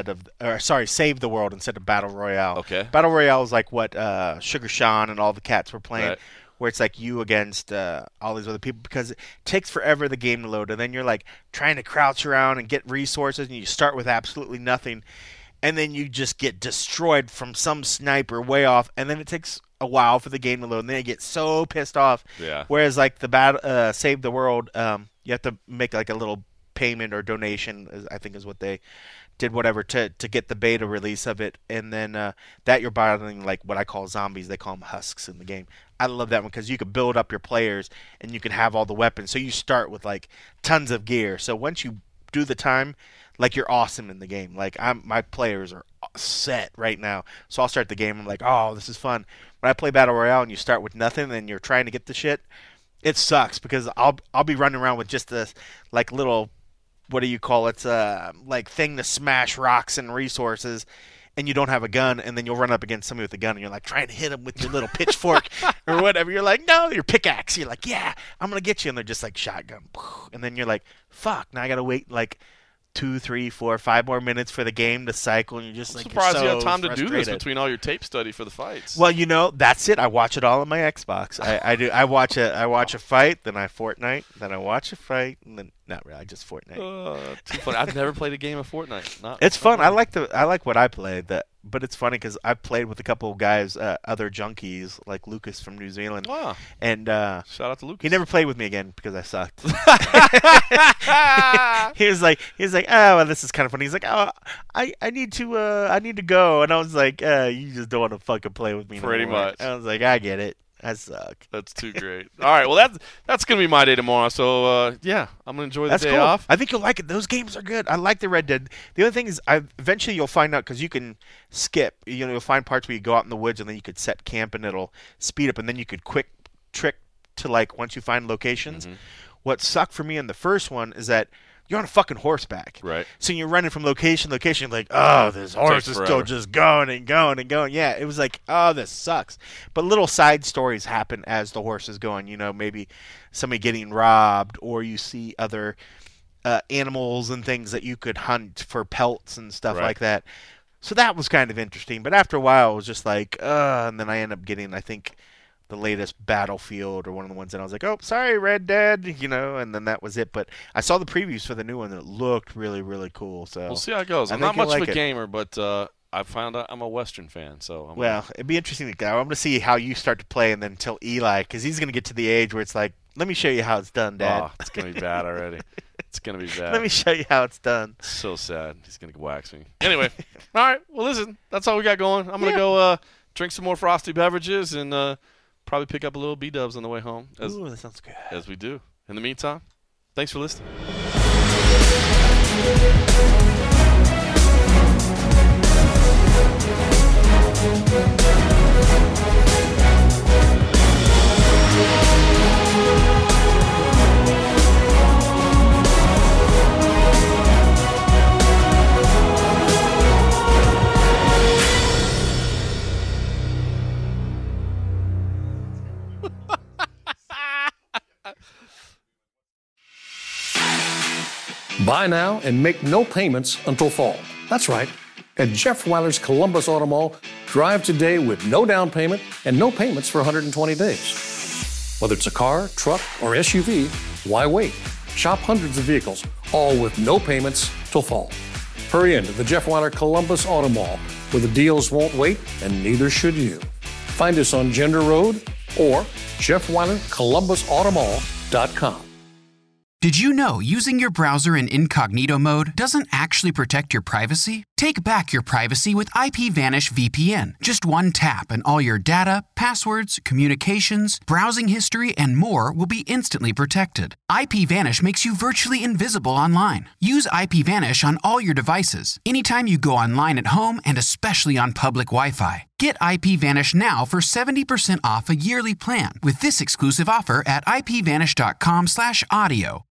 Save the World instead of Battle Royale. Okay. Battle Royale is like what Sugar Sean and all the cats were playing. Right. Where it's like you against all these other people because it takes forever the game to load, and then you're like trying to crouch around and get resources, and you start with absolutely nothing, and then you just get destroyed from some sniper way off, and then it takes a while for the game to load, and then you get so pissed off. Yeah. Whereas like the Save the World, you have to make like a little payment or donation, I think is what they did, whatever, to get the beta release of it, and then that you're battling like what I call zombies. They call them husks in the game. I love that one because you can build up your players and you can have all the weapons. So you start with like tons of gear. So once you do the time, like you're awesome in the game. Like my players are set right now. So I'll start the game. I'm like, oh, this is fun. When I play Battle Royale and you start with nothing and you're trying to get the shit, it sucks because I'll be running around with just this like little, what do you call it? Like thing to smash rocks and resources. And you don't have a gun, and then you'll run up against somebody with a gun, and you're like trying to hit them with your little pitchfork or whatever. You're like, no, your pickaxe. You're like, yeah, I'm gonna get you, and they're just like shotgun. And then you're like, fuck, now I gotta wait like 2, 3, 4, 5 more minutes for the game to cycle, and you're just like, I'm surprised you're so you have time to do this frustrated. between all your tape study for the fights. Well, that's it. I watch it all on my Xbox. I do. I watch a fight, then I Fortnite, then I watch a fight, and then not really. I just Fortnite. Too funny. I've never played a game of Fortnite. It's fun. I like what I play. But it's funny because I've played with a couple of guys, other junkies like Lucas from New Zealand. Wow. And shout out to Lucas. He never played with me again because I sucked. he was like, oh, well, this is kind of funny. He's like, oh, I need to go, and I was like, you just don't want to fucking play with me. Pretty anymore. much. I was like, I get it. I suck. That's too great. All right, well that's gonna be my day tomorrow. So yeah, I'm gonna enjoy the day off. I think you'll like it. Those games are good. I like the Red Dead. The other thing is, eventually you'll find out because you can skip. You'll find parts where you go out in the woods and then you could set camp and it'll speed up, and then you could quick trick to like once you find locations. Mm-hmm. What sucked for me in the first one is that you're on a fucking horseback. Right. So you're running from location to location, like, oh, this horse is still just going and going and going. Yeah, it was like, oh, this sucks. But little side stories happen as the horse is going. Maybe somebody getting robbed, or you see other animals and things that you could hunt for pelts and stuff like that. So that was kind of interesting. But after a while, it was just like, and then I ended up getting, I think, the latest Battlefield or one of the ones, and I was like, oh, sorry, Red Dead, and then that was it. But I saw the previews for the new one, and it looked really, really cool. So we'll see how it goes. I'm not much of a gamer, but I found out I'm a Western fan. So it'd be interesting to go. I'm going to see how you start to play, and then tell Eli, because he's going to get to the age where it's like, let me show you how it's done, Dad. Oh, it's going to be bad already. It's going to be bad. Let me show you how it's done. So sad. He's going to wax me. Anyway, all right. Well, listen, that's all we got going. I'm going to go drink some more frosty beverages and probably pick up a little B-dubs on the way home. Ooh, that sounds good. As we do. In the meantime, thanks for listening. Buy now and make no payments until fall. That's right. At Jeff Weiler's Columbus Auto Mall, drive today with no down payment and no payments for 120 days. Whether it's a car, truck, or SUV, why wait? Shop hundreds of vehicles, all with no payments till fall. Hurry into the Jeff Weiler Columbus Auto Mall, where the deals won't wait and neither should you. Find us on Gender Road or JeffWeilerColumbusAutomall.com. Did you know using your browser in incognito mode doesn't actually protect your privacy? Take back your privacy with IPVanish VPN. Just one tap and all your data, passwords, communications, browsing history, and more will be instantly protected. IPVanish makes you virtually invisible online. Use IPVanish on all your devices, anytime you go online at home and especially on public Wi-Fi. Get IPVanish now for 70% off a yearly plan with this exclusive offer at IPVanish.com/audio.